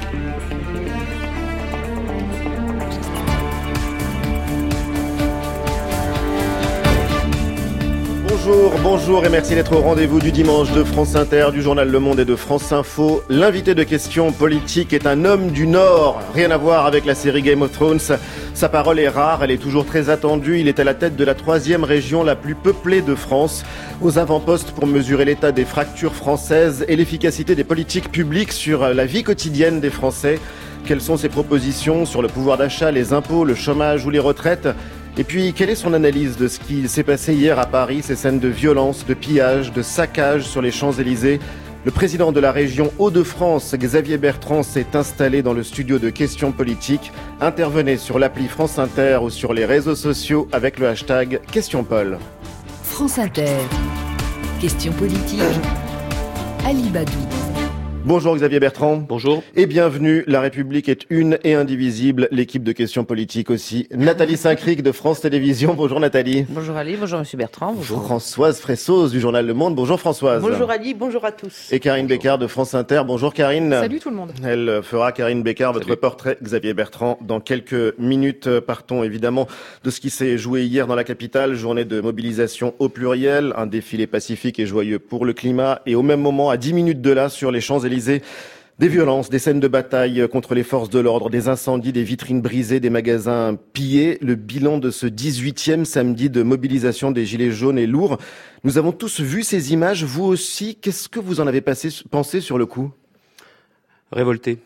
Bonjour et merci d'être au rendez-vous du dimanche de France Inter, du journal Le Monde et de France Info. L'invité de Questions Politiques est un homme du Nord, rien à voir avec la série Game of Thrones. Sa parole est rare, elle est toujours très attendue. Il est à la tête de la 3e région la plus peuplée de France, aux avant-postes pour mesurer l'état des fractures françaises et l'efficacité des politiques publiques sur la vie quotidienne des Français. Quelles sont ses propositions sur le pouvoir d'achat, les impôts, le chômage ou les retraites ? Et puis, quelle est son analyse de ce qui s'est passé hier à Paris, ces scènes de violence, de pillage, de saccage sur les Champs-Élysées ? Le président de la région Hauts-de-France, Xavier Bertrand, s'est installé dans le studio de Questions Politiques. Intervenez sur l'appli France Inter ou sur les réseaux sociaux avec le hashtag QuestionPol. France Inter. Questions politiques. Ali Badou. Bonjour Xavier Bertrand. Bonjour. Et bienvenue. La République est une et indivisible. L'équipe de Questions Politiques aussi. Nathalie Saint-Cric de France Télévisions. Bonjour Nathalie. Bonjour Ali, bonjour Monsieur Bertrand. Bonjour. Françoise Fressos du journal Le Monde. Bonjour Françoise. Bonjour Ali, bonjour à tous. Et Karine Bécard de France Inter. Bonjour Karine. Salut tout le monde. Elle fera, Karine Bécard, votre portrait Xavier Bertrand dans quelques minutes. Partons évidemment de ce qui s'est joué hier dans la capitale. Journée de mobilisation au pluriel. Un défilé pacifique et joyeux pour le climat. Et au même moment, à 10 minutes de là, sur les Champs-Élysées, des violences, des scènes de bataille contre les forces de l'ordre, des incendies, des vitrines brisées, des magasins pillés. Le bilan de ce 18e samedi de mobilisation des Gilets jaunes est lourd. Nous avons tous vu ces images, vous aussi. Qu'est-ce que vous en avez pensé sur le coup ? Révolté.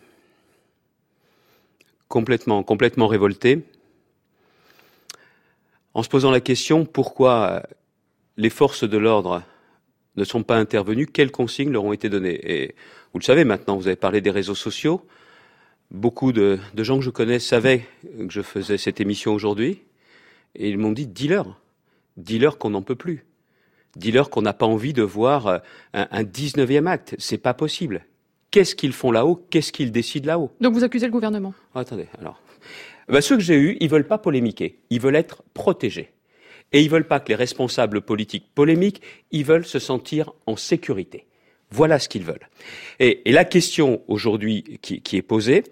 Complètement révolté. En se posant la question, pourquoi les forces de l'ordre ne sont pas intervenues, quelles consignes leur ont été données. Et vous le savez maintenant, vous avez parlé des réseaux sociaux. Beaucoup de gens que je connais savaient que je faisais cette émission aujourd'hui. Et ils m'ont dit, dis-leur qu'on n'en peut plus. Dis-leur qu'on n'a pas envie de voir un 19e acte. C'est pas possible. Qu'est-ce qu'ils font là-haut ? Qu'est-ce qu'ils décident là-haut ? Donc vous accusez le gouvernement ? Attendez, alors. Ceux que j'ai eus, ils veulent pas polémiquer. Ils veulent être protégés. Et ils veulent pas que les responsables politiques polémiquent, ils veulent se sentir en sécurité. Voilà ce qu'ils veulent. Et la question aujourd'hui qui est posée,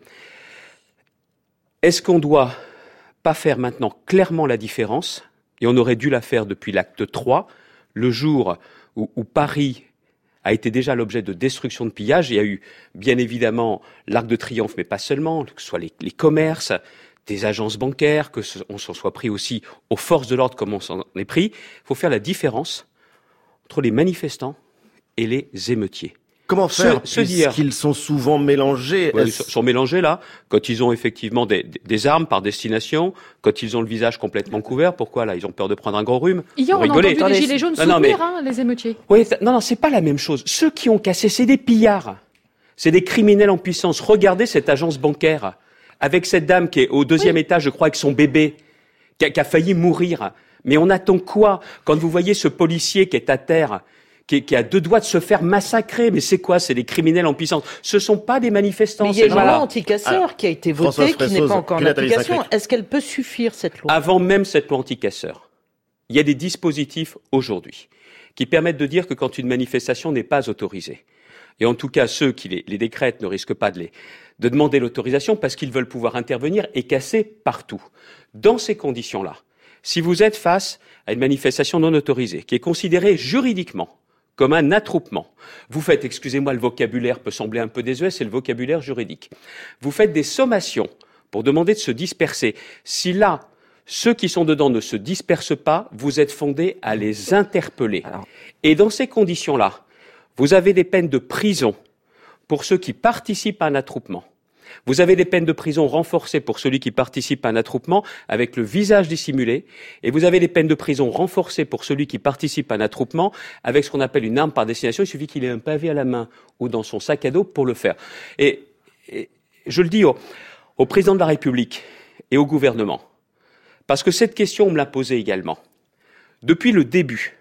est-ce qu'on doit pas faire maintenant clairement la différence, et on aurait dû la faire depuis l'acte 3, le jour où Paris a été déjà l'objet de destruction de pillage. Il y a eu bien évidemment l'Arc de Triomphe, mais pas seulement, que ce soit les commerces, des agences bancaires, qu'on s'en soit pris aussi aux forces de l'ordre comme on s'en est pris. Il faut faire la différence entre les manifestants et les émeutiers. Comment faire puisqu'ils sont souvent mélangés? Ils sont mélangés là, quand ils ont effectivement des armes par destination, quand ils ont le visage complètement couvert. Pourquoi là? Ils ont peur de prendre un gros rhume. Hier, on a entendu les gilets jaunes soutenir les émeutiers. Oui, non, c'est pas la même chose. Ceux qui ont cassé, c'est des pillards. C'est des criminels en puissance. Regardez cette agence bancaire, avec cette dame qui est au 2e étage, je crois, avec son bébé, qui a failli mourir. Mais on attend quoi? Quand vous voyez ce policier qui est à terre, qui a 2 doigts de se faire massacrer. Mais c'est quoi? C'est des criminels en puissance. Ce sont pas des manifestants. Mais il y a une loi anti-casseurs qui a été votée, qui n'est pas encore en application. Est-ce qu'elle peut suffire, cette loi? Avant même cette loi anti-casseurs, il y a des dispositifs aujourd'hui qui permettent de dire que quand une manifestation n'est pas autorisée, et en tout cas ceux qui les décrètent ne risquent pas de demander l'autorisation parce qu'ils veulent pouvoir intervenir et casser partout. Dans ces conditions-là, si vous êtes face à une manifestation non autorisée, qui est considérée juridiquement comme un attroupement, vous faites, excusez-moi, le vocabulaire peut sembler un peu désuet, c'est le vocabulaire juridique. Vous faites des sommations pour demander de se disperser. Si là, ceux qui sont dedans ne se dispersent pas, vous êtes fondé à les interpeller. Et dans ces conditions-là, vous avez des peines de prison pour ceux qui participent à un attroupement. Vous avez des peines de prison renforcées pour celui qui participe à un attroupement avec le visage dissimulé, et vous avez des peines de prison renforcées pour celui qui participe à un attroupement avec ce qu'on appelle une arme par destination. Il suffit qu'il ait un pavé à la main ou dans son sac à dos pour le faire. Et je le dis au président de la République et au gouvernement, parce que cette question, on me l'a posée également. Depuis le début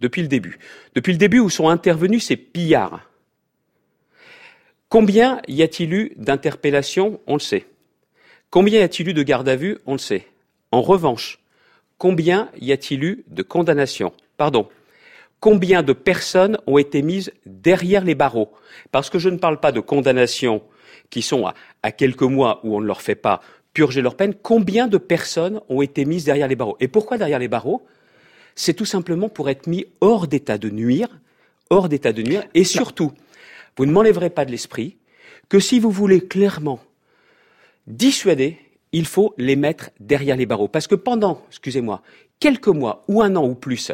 où sont intervenus ces pillards, combien y a-t-il eu d'interpellations? On le sait. Combien y a-t-il eu de garde à vue? On le sait. En revanche, combien y a-t-il eu de condamnations? Combien de personnes ont été mises derrière les barreaux? Parce que je ne parle pas de condamnations qui sont à quelques mois où on ne leur fait pas purger leur peine, combien de personnes ont été mises derrière les barreaux? Et pourquoi derrière les barreaux? C'est tout simplement pour être mis hors d'état de nuire, et surtout, vous ne m'enlèverez pas de l'esprit que si vous voulez clairement dissuader, il faut les mettre derrière les barreaux. Parce que pendant, quelques mois ou un an ou plus,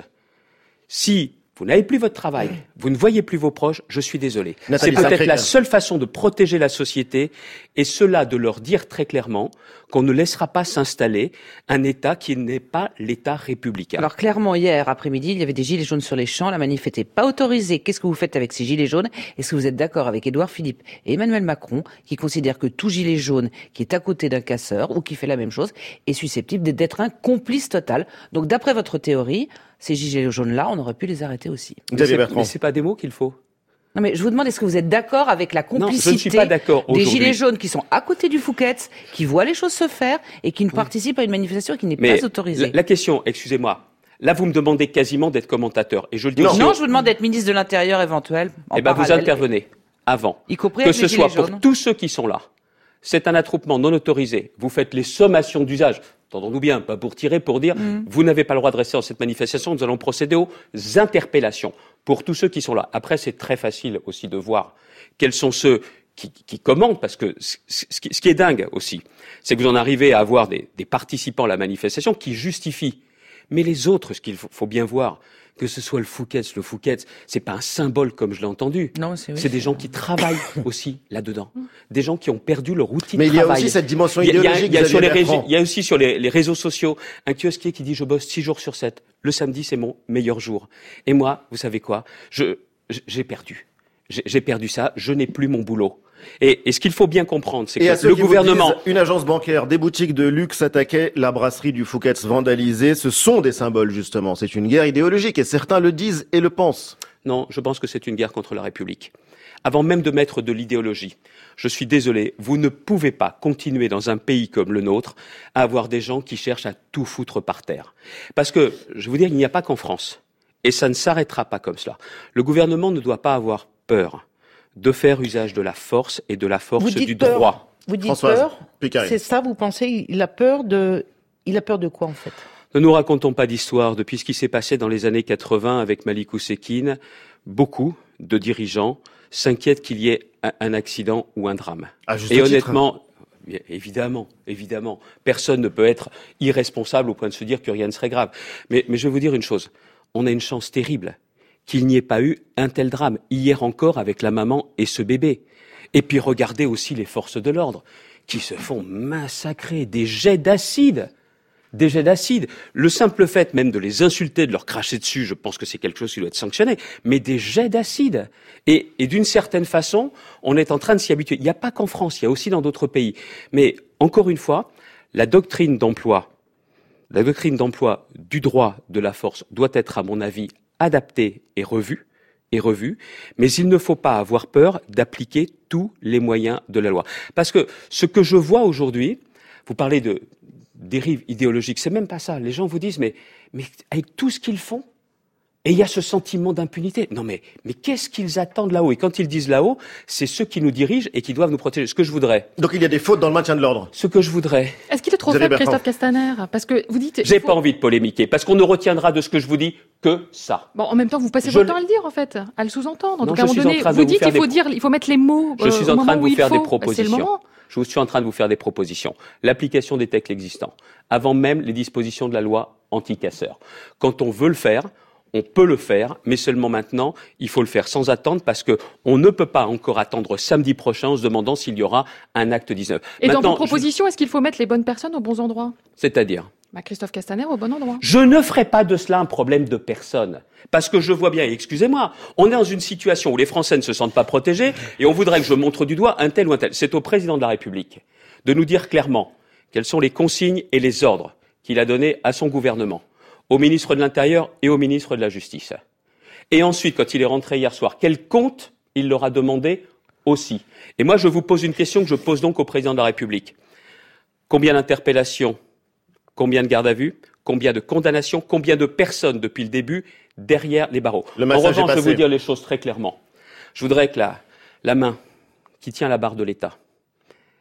si vous n'avez plus votre travail, vous ne voyez plus vos proches, je suis désolé. C'est peut-être la seule façon de protéger la société, et cela de leur dire très clairement qu'on ne laissera pas s'installer un État qui n'est pas l'État républicain. Alors clairement, hier après-midi, il y avait des gilets jaunes sur les champs, la manif n'était pas autorisée. Qu'est-ce que vous faites avec ces gilets jaunes? Est-ce que vous êtes d'accord avec Édouard Philippe et Emmanuel Macron, qui considèrent que tout gilet jaune qui est à côté d'un casseur ou qui fait la même chose est susceptible d'être un complice total? Donc d'après votre théorie, ces gilets jaunes-là, on aurait pu les arrêter aussi. Mais c'est pas des mots qu'il faut. Non mais je vous demande, est-ce que vous êtes d'accord avec la complicité je ne suis pas d'accord des gilets jaunes qui sont à côté du Fouquet's, qui voient les choses se faire et qui ne participent à une manifestation qui n'est pas autorisée? La question, excusez-moi, là vous me demandez quasiment d'être commentateur. Et je le dis non, je vous demande d'être ministre de l'Intérieur éventuel. Vous intervenez avant. Y compris que ce soit pour tous ceux qui sont là. C'est un attroupement non autorisé. Vous faites les sommations d'usage. Entendons-nous bien, pas pour tirer, pour dire vous n'avez pas le droit de rester dans cette manifestation, nous allons procéder aux interpellations pour tous ceux qui sont là. Après, c'est très facile aussi de voir quels sont ceux qui commandent, parce que ce qui est dingue aussi, c'est que vous en arrivez à avoir des participants à la manifestation qui justifient. Mais les autres, ce qu'il faut bien voir, que ce soit le Fouquet's, c'est pas un symbole comme je l'ai entendu. Non, c'est des gens qui travaillent aussi là-dedans. Des gens qui ont perdu leur outil de travail. Mais il y a aussi cette dimension idéologique. Il y a aussi sur les réseaux sociaux un kiosquier qui dit je bosse 6 jours sur 7. Le samedi, c'est mon meilleur jour. Et moi, vous savez quoi? J'ai perdu. J'ai perdu ça. Je n'ai plus mon boulot. Et ce qu'il faut bien comprendre, c'est que le gouvernement... Une agence bancaire, des boutiques de luxe attaquaient la brasserie du Fouquet's vandalisée. Ce sont des symboles, justement. C'est une guerre idéologique et certains le disent et le pensent. Non, je pense que c'est une guerre contre la République. Avant même de mettre de l'idéologie, je suis désolé, vous ne pouvez pas continuer dans un pays comme le nôtre à avoir des gens qui cherchent à tout foutre par terre. Parce que, je veux dire, il n'y a pas qu'en France. Et ça ne s'arrêtera pas comme cela. Le gouvernement ne doit pas avoir peur de faire usage de la force et de la force du droit. Vous dites peur, c'est ça, vous pensez, il a peur de quoi en fait? Ne nous racontons pas d'histoire. Depuis ce qui s'est passé dans les années 80 avec Malik Oussekine, beaucoup de dirigeants s'inquiètent qu'il y ait un accident ou un drame. Et honnêtement, évidemment, personne ne peut être irresponsable au point de se dire que rien ne serait grave. Mais je vais vous dire une chose, on a une chance terrible qu'il n'y ait pas eu un tel drame, hier encore avec la maman et ce bébé. Et puis regardez aussi les forces de l'ordre, qui se font massacrer, des jets d'acide. Le simple fait même de les insulter, de leur cracher dessus, je pense que c'est quelque chose qui doit être sanctionné, mais des jets d'acide. Et d'une certaine façon, on est en train de s'y habituer. Il n'y a pas qu'en France, il y a aussi dans d'autres pays. Mais encore une fois, la doctrine d'emploi du droit de la force doit être, à mon avis, adaptée et revue, mais il ne faut pas avoir peur d'appliquer tous les moyens de la loi. Parce que ce que je vois aujourd'hui, vous parlez de dérive idéologique, c'est même pas ça. Les gens vous disent, mais avec tout ce qu'ils font, et il y a ce sentiment d'impunité. Non mais qu'est-ce qu'ils attendent là-haut? Et quand ils disent là-haut, c'est ceux qui nous dirigent et qui doivent nous protéger. Ce que je voudrais. Donc il y a des fautes dans le maintien de l'ordre. Ce que je voudrais. Est-ce qu'il est trop faible, Christophe Castaner? Parce que vous dites... J'ai pas envie de polémiquer, parce qu'on ne retiendra de ce que je vous dis que ça. Bon, en même temps, vous passez votre temps à le dire, en fait, à le sous-entendre. Donc à un moment donné, vous dites qu'il faut mettre les mots Je suis en train de vous faire des propositions. C'est le moment. Je suis en train de vous faire des propositions. L'application des textes existants, avant même les dispositions de la loi anti-casseurs. Quand on veut le faire, on peut le faire, mais seulement maintenant, il faut le faire sans attendre, parce que on ne peut pas encore attendre samedi prochain en se demandant s'il y aura un acte 19. Et maintenant, dans vos propositions, est-ce qu'il faut mettre les bonnes personnes aux bons endroits? C'est-à-dire? Christophe Castaner au bon endroit. Je ne ferai pas de cela un problème de personne. Parce que je vois bien, et excusez-moi, on est dans une situation où les Français ne se sentent pas protégés, et on voudrait que je montre du doigt un tel ou un tel. C'est au président de la République de nous dire clairement quelles sont les consignes et les ordres qu'il a donnés à son gouvernement, au ministre de l'Intérieur et au ministre de la Justice. Et ensuite, quand il est rentré hier soir, quel compte il leur a demandé aussi. Et moi, je vous pose une question que je pose donc au président de la République. Combien d'interpellations, combien de gardes à vue, combien de condamnations, combien de personnes depuis le début derrière les barreaux? En revanche, je vais vous dire les choses très clairement. Je voudrais que la main qui tient la barre de l'État,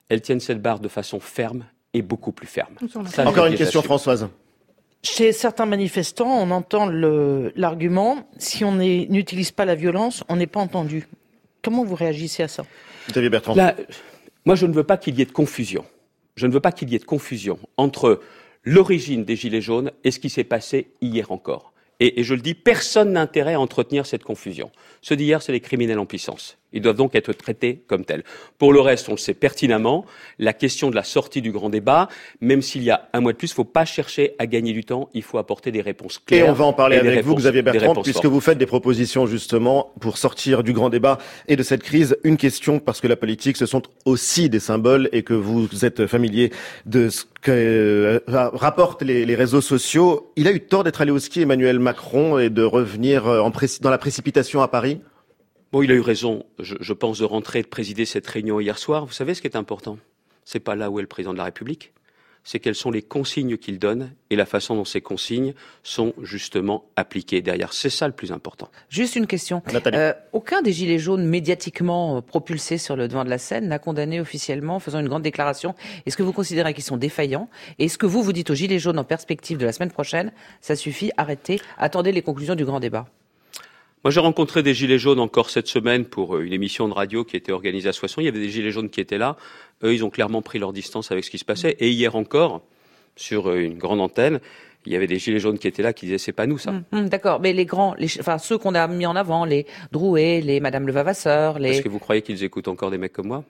elles tiennent cette barre de façon ferme et beaucoup plus ferme. Encore une question, Françoise. Chez certains manifestants, on entend l'argument « si on n'utilise pas la violence, on n'est pas entendu ». Comment vous réagissez à ça ? Xavier Bertrand. Moi, je ne veux pas qu'il y ait de confusion. Je ne veux pas qu'il y ait de confusion entre l'origine des Gilets jaunes et ce qui s'est passé hier encore. Et je le dis, personne n'a intérêt à entretenir cette confusion. Ceux d'hier, c'est les criminels en puissance. Ils doivent donc être traités comme tels. Pour le reste, on le sait pertinemment, la question de la sortie du grand débat, même s'il y a un mois de plus, il ne faut pas chercher à gagner du temps, il faut apporter des réponses claires. Et on va en parler avec vous, Xavier Bertrand, puisque vous faites des propositions justement pour sortir du grand débat et de cette crise. Une question, parce que la politique, ce sont aussi des symboles et que vous êtes familier de ce que rapportent les réseaux sociaux. Il a eu tort d'être allé au ski, Emmanuel Macron, et de revenir dans la précipitation à Paris ? Bon, il a eu raison, je pense, de rentrer et de présider cette réunion hier soir. Vous savez ce qui est important ? C'est pas là où est le président de la République. C'est quelles sont les consignes qu'il donne et la façon dont ces consignes sont justement appliquées derrière. C'est ça le plus important. Juste une question. Aucun des Gilets jaunes médiatiquement propulsés sur le devant de la scène n'a condamné officiellement en faisant une grande déclaration. Est-ce que vous considérez qu'ils sont défaillants ? Et est-ce que vous dites aux Gilets jaunes en perspective de la semaine prochaine, ça suffit, arrêtez, attendez les conclusions du grand débat ? Moi, j'ai rencontré des Gilets jaunes encore cette semaine pour une émission de radio qui était organisée à Soissons. Il y avait des Gilets jaunes qui étaient là. Eux, ils ont clairement pris leur distance avec ce qui se passait. Et hier encore, sur une grande antenne, il y avait des Gilets jaunes qui étaient là qui disaient c'est pas nous ça. D'accord, mais ceux qu'on a mis en avant, les Drouet, les Madame Levavasseur, Est-ce que vous croyez qu'ils écoutent encore des mecs comme moi ?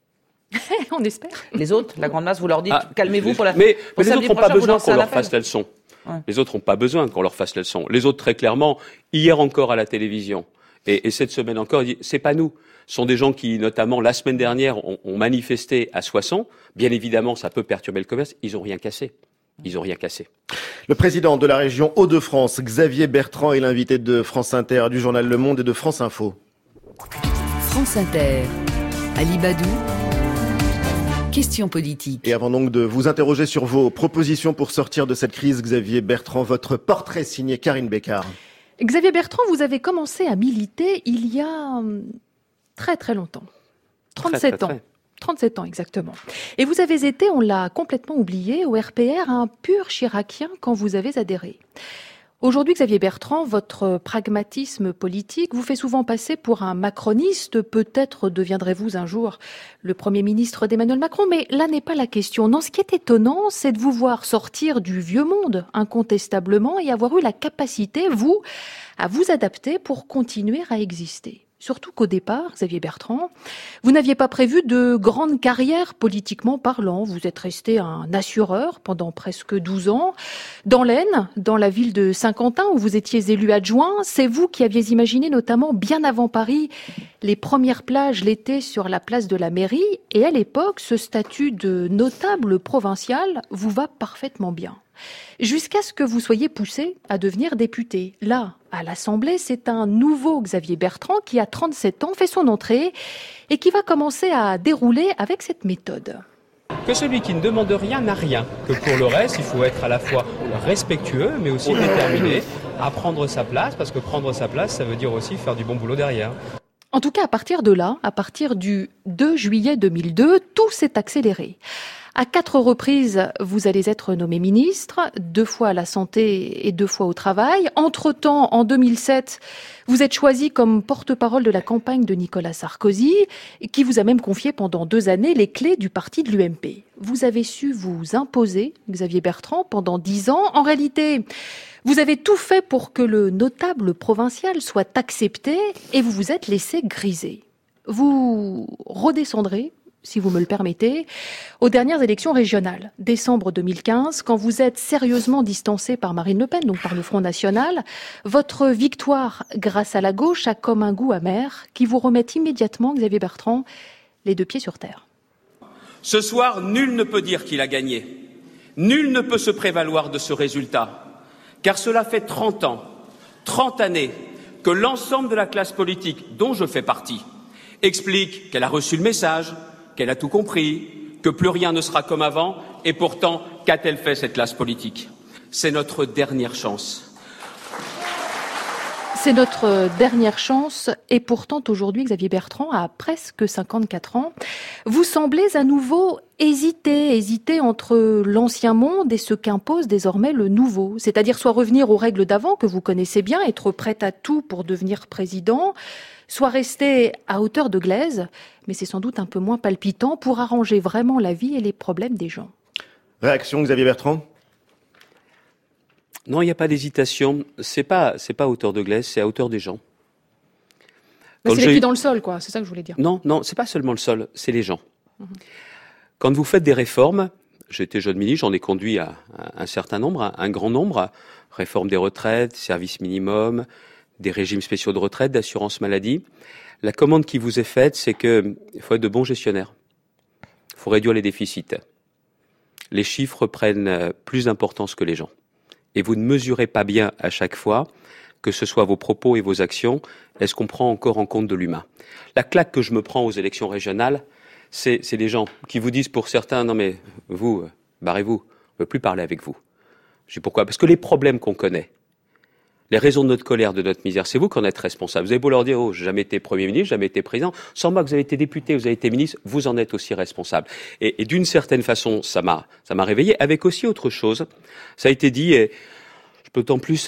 On espère. Les autres, la grande masse, vous leur dites calmez-vous pour la. Mais les autres n'ont pas besoin qu'on leur fasse la leçon. Ouais. Les autres n'ont pas besoin qu'on leur fasse la leçon. Les autres, très clairement, hier encore à la télévision, et cette semaine encore, ils disent, c'est pas nous. Ce sont des gens qui, notamment, la semaine dernière, ont manifesté à Soissons. Bien évidemment, ça peut perturber le commerce. Ils n'ont rien cassé. Le président de la région Hauts-de-France, Xavier Bertrand, est l'invité de France Inter, du journal Le Monde et de France Info. France Inter, Ali Badou. Question politique. Et avant donc de vous interroger sur vos propositions pour sortir de cette crise, Xavier Bertrand, votre portrait signé Karine Bécard. Xavier Bertrand, vous avez commencé à militer il y a très très longtemps. 37 ans. 37 ans exactement. Et vous avez été, on l'a complètement oublié, au RPR, un pur chiracien quand vous avez adhéré. Aujourd'hui, Xavier Bertrand, votre pragmatisme politique vous fait souvent passer pour un macroniste. Peut-être deviendrez-vous un jour le Premier ministre d'Emmanuel Macron, mais là n'est pas la question. Non, ce qui est étonnant, c'est de vous voir sortir du vieux monde, incontestablement, et avoir eu la capacité, vous, à vous adapter pour continuer à exister. Surtout qu'au départ, Xavier Bertrand, vous n'aviez pas prévu de grande carrière politiquement parlant. Vous êtes resté un assureur pendant presque 12 ans. Dans l'Aisne, dans la ville de Saint-Quentin, où vous étiez élu adjoint, c'est vous qui aviez imaginé, notamment bien avant Paris, les premières plages l'été sur la place de la mairie. Et à l'époque, ce statut de notable provincial vous va parfaitement bien. Jusqu'à ce que vous soyez poussé à devenir député. Là, à l'Assemblée, c'est un nouveau Xavier Bertrand qui, à 37 ans, fait son entrée et qui va commencer à dérouler avec cette méthode. Que celui qui ne demande rien n'a rien. Que pour le reste, il faut être à la fois respectueux, mais aussi déterminé à prendre sa place, parce que prendre sa place, ça veut dire aussi faire du bon boulot derrière. En tout cas, à partir de là, à partir du 2 juillet 2002, tout s'est accéléré. À 4 reprises, vous allez être nommé ministre, 2 fois à la santé et 2 fois au travail. Entre-temps, en 2007, vous êtes choisi comme porte-parole de la campagne de Nicolas Sarkozy, qui vous a même confié pendant 2 années les clés du parti de l'UMP. Vous avez su vous imposer, Xavier Bertrand, pendant 10 ans. En réalité, vous avez tout fait pour que le notable provincial soit accepté et vous vous êtes laissé griser. Vous redescendrez, si vous me le permettez, aux dernières élections régionales, décembre 2015, quand vous êtes sérieusement distancé par Marine Le Pen, donc par le Front National, votre victoire grâce à la gauche a comme un goût amer qui vous remet immédiatement, Xavier Bertrand, les 2 pieds sur terre. Ce soir, nul ne peut dire qu'il a gagné. Nul ne peut se prévaloir de ce résultat, car cela fait 30 ans, 30 années, que l'ensemble de la classe politique, dont je fais partie, explique qu'elle a reçu le message, qu'elle a tout compris, que plus rien ne sera comme avant, et pourtant, qu'a-t-elle fait cette classe politique ? C'est notre dernière chance. C'est notre dernière chance et pourtant aujourd'hui, Xavier Bertrand a presque 54 ans. Vous semblez à nouveau hésiter entre l'ancien monde et ce qu'impose désormais le nouveau. C'est-à-dire soit revenir aux règles d'avant que vous connaissez bien, être prêt à tout pour devenir président, soit rester à hauteur de glaise, mais c'est sans doute un peu moins palpitant pour arranger vraiment la vie et les problèmes des gens. Réaction, Xavier Bertrand ? Non, il n'y a pas d'hésitation. C'est pas à hauteur de glaise, c'est à hauteur des gens. C'est les pieds dans le sol, quoi. C'est ça que je voulais dire. Non, c'est pas seulement le sol, c'est les gens. Quand vous faites des réformes, j'étais jeune ministre, j'en ai conduit à un certain nombre, un grand nombre, réforme des retraites, service minimum, des régimes spéciaux de retraite, d'assurance maladie. La commande qui vous est faite, c'est que il faut être de bons gestionnaires. Il faut réduire les déficits. Les chiffres prennent plus d'importance que les gens. Et vous ne mesurez pas bien à chaque fois, que ce soit vos propos et vos actions, est-ce qu'on prend encore en compte de l'humain ? La claque que je me prends aux élections régionales, c'est des gens qui vous disent pour certains, non mais vous, barrez-vous, on ne veut plus parler avec vous. Je dis pourquoi ? Parce que les problèmes qu'on connaît, les raisons de notre colère, de notre misère, c'est vous qui en êtes responsable. Vous avez beau leur dire, oh, j'ai jamais été Premier ministre, jamais été président, sans moi que vous avez été député, vous avez été ministre, vous en êtes aussi responsable. Et d'une certaine façon, ça m'a réveillé, avec aussi autre chose. Ça a été dit, et je peux d'autant plus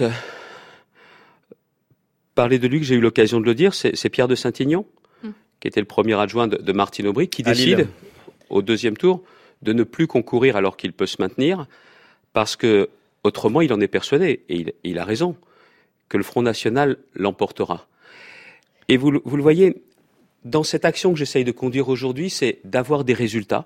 parler de lui que j'ai eu l'occasion de le dire, c'est Pierre de Saint-Aignan, qui était le premier adjoint de Martine Aubry, qui décide, au deuxième tour, de ne plus concourir alors qu'il peut se maintenir, parce que autrement, il en est persuadé, et il a raison, que le Front National l'emportera. Et vous le voyez, dans cette action que j'essaye de conduire aujourd'hui, c'est d'avoir des résultats,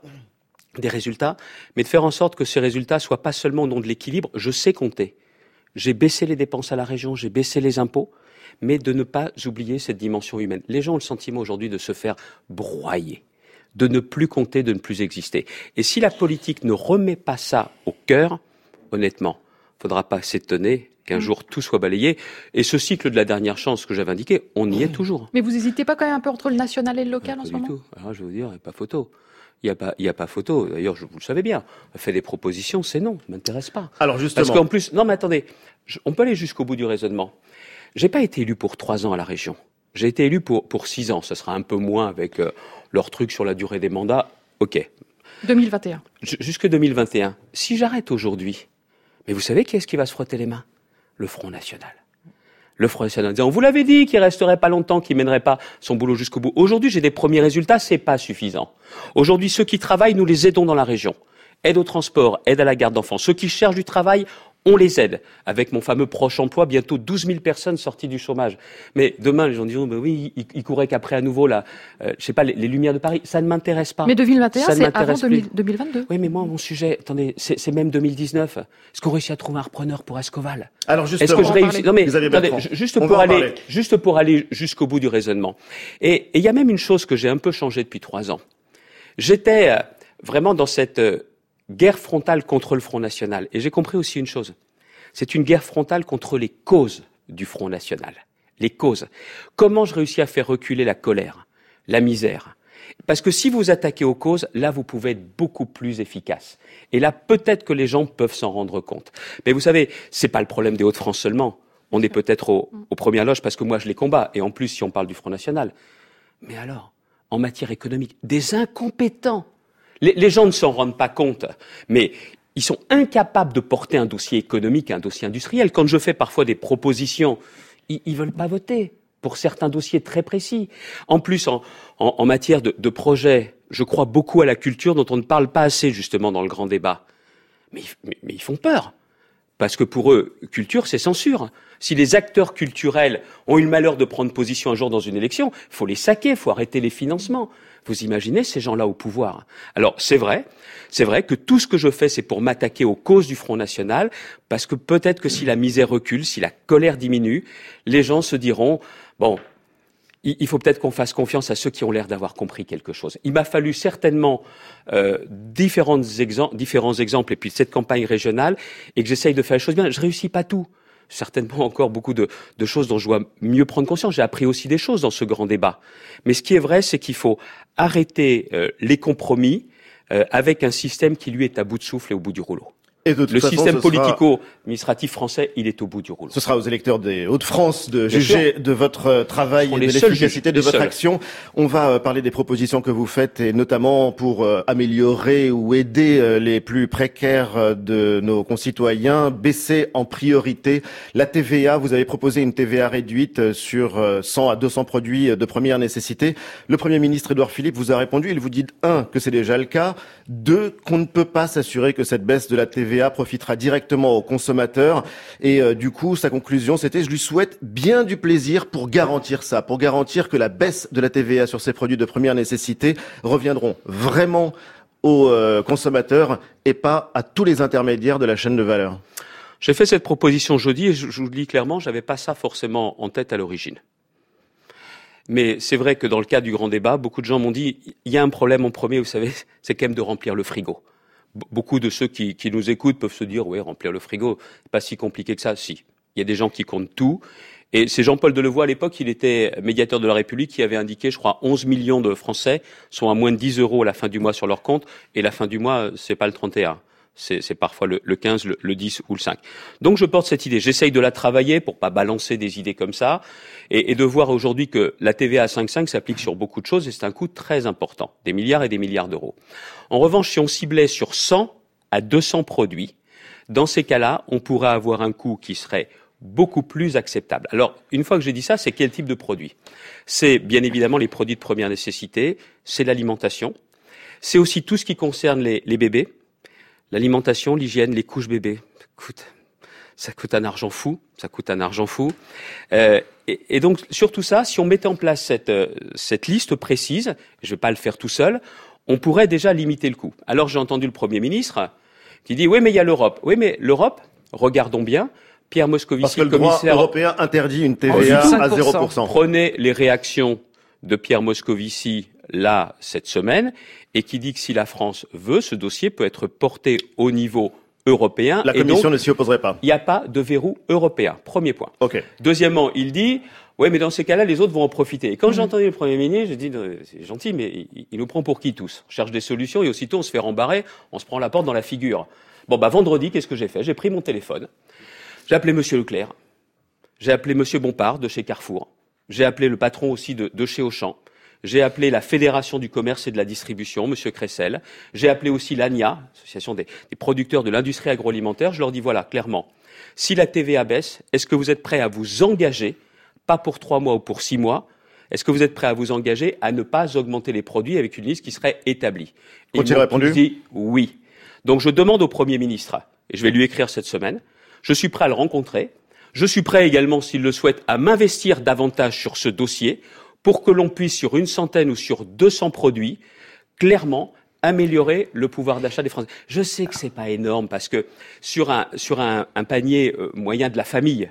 mais de faire en sorte que ces résultats soient pas seulement au nom de l'équilibre. Je sais compter. J'ai baissé les dépenses à la région, j'ai baissé les impôts, mais de ne pas oublier cette dimension humaine. Les gens ont le sentiment aujourd'hui de se faire broyer, de ne plus compter, de ne plus exister. Et si la politique ne remet pas ça au cœur, honnêtement, il ne faudra pas s'étonner qu'un jour tout soit balayé. Et ce cycle de la dernière chance que j'avais indiqué, on y est toujours. Mais vous n'hésitez pas quand même un peu entre le national et le local en ce moment ? Pas du tout. Alors je vais vous dire, il n'y a pas photo. Il n'y a pas photo. D'ailleurs, vous le savez bien. On fait des propositions, c'est non, ça ne m'intéresse pas. Alors justement. Parce qu'en plus, non mais attendez, on peut aller jusqu'au bout du raisonnement. J'ai pas été élu pour 3 ans à la région. J'ai été élu pour 6 ans. Ça sera un peu moins avec leur truc sur la durée des mandats. Ok. 2021. Jusque 2021. Si j'arrête aujourd'hui, mais vous savez qui est-ce qui va se frotter les mains ? Le Front National. Le Front National disant, on vous l'avait dit qu'il resterait pas longtemps, qu'il mènerait pas son boulot jusqu'au bout. Aujourd'hui, j'ai des premiers résultats, c'est pas suffisant. Aujourd'hui, ceux qui travaillent, nous les aidons dans la région. Aide au transport, aide à la garde d'enfants. Ceux qui cherchent du travail, on les aide. Avec mon fameux proche emploi, bientôt 12 000 personnes sorties du chômage. Mais demain, les gens diront, oui, ils courraient qu'apraprès à nouveau, les lumières de Paris. Ça ne m'intéresse pas. Mais 2021, c'est avant 2022. Oui, mais moi, mon sujet, attendez, c'est même 2019. Est-ce qu'on réussit à trouver un repreneur pour Ascoval ? Alors, justement, est-ce que je réussis ? Non, mais, attendez, juste pour aller jusqu'au bout du raisonnement. Et il y a même une chose que j'ai un peu changé depuis 3 ans. J'étais vraiment dans cette guerre frontale contre le Front National. Et j'ai compris aussi une chose. C'est une guerre frontale contre les causes du Front National. Les causes. Comment je réussis à faire reculer la colère, la misère ? Parce que si vous attaquez aux causes, là, vous pouvez être beaucoup plus efficace. Et là, peut-être que les gens peuvent s'en rendre compte. Mais vous savez, c'est pas le problème des Hauts-de-France seulement. On est peut-être aux premières loges parce que moi, je les combats. Et en plus, si on parle du Front National. Mais alors, en matière économique, des incompétents. Les gens ne s'en rendent pas compte, mais ils sont incapables de porter un dossier économique, un dossier industriel. Quand je fais parfois des propositions, ils veulent pas voter pour certains dossiers très précis. En plus, en matière de projets, je crois beaucoup à la culture dont on ne parle pas assez justement dans le grand débat. Mais ils font peur. Parce que pour eux, culture, c'est censure. Si les acteurs culturels ont eu le malheur de prendre position un jour dans une élection, il faut les saquer, il faut arrêter les financements. Vous imaginez ces gens-là au pouvoir. Alors, c'est vrai que tout ce que je fais, c'est pour m'attaquer aux causes du Front National, parce que peut-être que si la misère recule, si la colère diminue, les gens se diront, bon, il faut peut-être qu'on fasse confiance à ceux qui ont l'air d'avoir compris quelque chose. Il m'a fallu certainement différents exemples, et puis cette campagne régionale, et que j'essaye de faire les choses bien. Je réussis pas tout. Certainement encore beaucoup de choses dont je dois mieux prendre conscience. J'ai appris aussi des choses dans ce grand débat. Mais ce qui est vrai, c'est qu'il faut arrêter les compromis avec un système qui, lui, est à bout de souffle et au bout du rouleau. Et de toute le façon, système politico-administratif français, il est au bout du rouleau. Ce sera aux électeurs des Hauts-de-France de juger de votre travail et de l'efficacité de votre action. On va parler des propositions que vous faites et notamment pour améliorer ou aider les plus précaires de nos concitoyens, baisser en priorité la TVA. Vous avez proposé une TVA réduite sur 100 à 200 produits de première nécessité. Le Premier ministre Édouard Philippe vous a répondu. Il vous dit 1, que c'est déjà le cas, 2, qu'on ne peut pas s'assurer que cette baisse de la TVA profitera directement aux consommateurs. Et du coup, sa conclusion, c'était: je lui souhaite bien du plaisir pour garantir ça, pour garantir que la baisse de la TVA sur ces produits de première nécessité reviendront vraiment aux consommateurs et pas à tous les intermédiaires de la chaîne de valeur. J'ai fait cette proposition jeudi et je vous le dis clairement, j'avais pas ça forcément en tête à l'origine. Mais c'est vrai que dans le cadre du grand débat, beaucoup de gens m'ont dit, il y a un problème en premier, vous savez, c'est quand même de remplir le frigo. Beaucoup de ceux qui nous écoutent peuvent se dire, oui, remplir le frigo, c'est pas si compliqué que ça. Si, il y a des gens qui comptent tout. Et c'est Jean-Paul Delevoye, à l'époque, il était médiateur de la République, qui avait indiqué, je crois, 11 millions de Français sont à moins de 10 € à la fin du mois sur leur compte. Et la fin du mois, c'est pas le 31. C'est parfois le 15, le 10 ou le 5. Donc je porte cette idée. J'essaye de la travailler pour pas balancer des idées comme ça et de voir aujourd'hui que la TVA à 5,5 s'applique sur beaucoup de choses et c'est un coût très important, des milliards et des milliards d'euros. En revanche, si on ciblait sur 100 à 200 produits, dans ces cas-là, on pourrait avoir un coût qui serait beaucoup plus acceptable. Alors, une fois que j'ai dit ça, c'est quel type de produit ? C'est bien évidemment les produits de première nécessité, c'est l'alimentation, c'est aussi tout ce qui concerne les bébés. L'alimentation, l'hygiène, les couches bébés, ça coûte un argent fou. Et donc, sur tout ça, si on mettait en place cette liste précise, je ne vais pas le faire tout seul, on pourrait déjà limiter le coût. Alors, j'ai entendu le Premier ministre qui dit, oui, mais il y a l'Europe. Oui, mais l'Europe, regardons bien, Pierre Moscovici, parce que le droit européen interdit une TVA à 0%. Prenez les réactions de Pierre Moscovici, là, cette semaine, et qui dit que si la France veut, ce dossier peut être porté au niveau européen. La Commission ne s'y opposerait pas. Il n'y a pas de verrou européen. Premier point. Okay. Deuxièmement, il dit, ouais, mais dans ces cas-là, les autres vont en profiter. Et quand j'ai entendu le Premier ministre, j'ai dit, c'est gentil, mais il nous prend pour qui tous ? On cherche des solutions et aussitôt on se fait rembarrer, on se prend la porte dans la figure. Bon, vendredi, qu'est-ce que j'ai fait ? J'ai pris mon téléphone. J'ai appelé Monsieur Leclerc. J'ai appelé Monsieur Bompard de chez Carrefour. J'ai appelé le patron aussi de chez Auchan. J'ai appelé la Fédération du commerce et de la distribution, Monsieur Cressel. J'ai appelé aussi l'ANIA, Association des producteurs de l'industrie agroalimentaire. Je leur dis, voilà, clairement, si la TVA baisse, est-ce que vous êtes prêts à vous engager, pas pour 3 mois ou pour 6 mois, est-ce que vous êtes prêts à vous engager à ne pas augmenter les produits avec une liste qui serait établie ? Ont-ils répondu ? Ils m'ont dit oui. Donc je demande au Premier ministre, et je vais lui écrire cette semaine, je suis prêt à le rencontrer. Je suis prêt également, s'il le souhaite, à m'investir davantage sur ce dossier pour que l'on puisse, sur 100 ou sur 200 produits, clairement améliorer le pouvoir d'achat des Français. Je sais que c'est pas énorme parce que sur un panier moyen de la famille,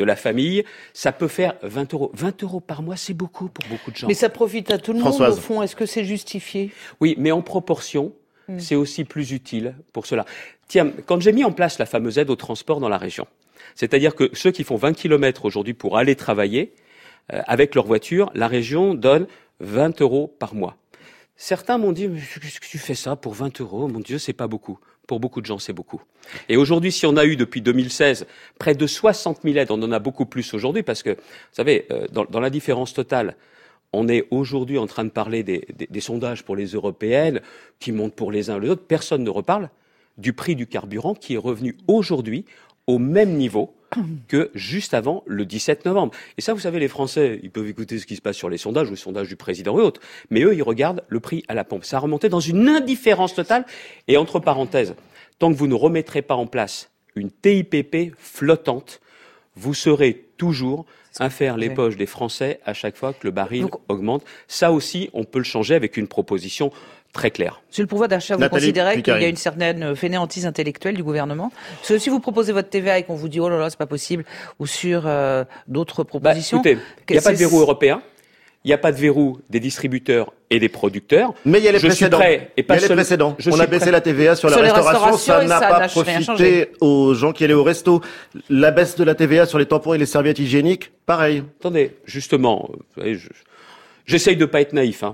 ça peut faire 20 €. 20 € par mois, c'est beaucoup pour beaucoup de gens. Mais ça profite à tout le monde, au fond. Est-ce que c'est justifié ? Oui, mais en proportion, c'est aussi plus utile pour cela. Tiens, quand j'ai mis en place la fameuse aide au transport dans la région, c'est-à-dire que ceux qui font 20 km aujourd'hui pour aller travailler, avec leur voiture, la région donne 20 € par mois. Certains m'ont dit, mais qu'est-ce que tu fais ça pour 20 €? Mon Dieu, c'est pas beaucoup. Pour beaucoup de gens, c'est beaucoup. Et aujourd'hui, si on a eu depuis 2016 près de 60 000 aides, on en a beaucoup plus aujourd'hui parce que, vous savez, dans l'indifférence totale, on est aujourd'hui en train de parler des sondages pour les européennes qui montent pour les uns ou les autres. Personne ne reparle du prix du carburant qui est revenu aujourd'hui au même niveau que juste avant le 17 novembre. Et ça, vous savez, les Français, ils peuvent écouter ce qui se passe sur les sondages ou les sondages du président et autres. Mais eux, ils regardent le prix à la pompe. Ça a remonté dans une indifférence totale. Et entre parenthèses, tant que vous ne remettrez pas en place une TIPP flottante, vous serez toujours à faire les poches des Français à chaque fois que le baril augmente. Ça aussi, on peut le changer avec une proposition très clair. Sur le pouvoir d'achat, vous considérez qu'il y a une certaine fainéantise intellectuelle du gouvernement ? Parce que si vous proposez votre TVA et qu'on vous dit « oh là là, c'est pas possible » ou sur d'autres propositions... Écoutez, il n'y a pas de verrou européen, il n'y a pas de verrou des distributeurs et des producteurs. Mais il y a les précédents. On a baissé la TVA sur la restauration, ça n'a pas profité aux gens qui allaient au resto. La baisse de la TVA sur les tampons et les serviettes hygiéniques, pareil. Attendez, justement, j'essaye de pas être naïf,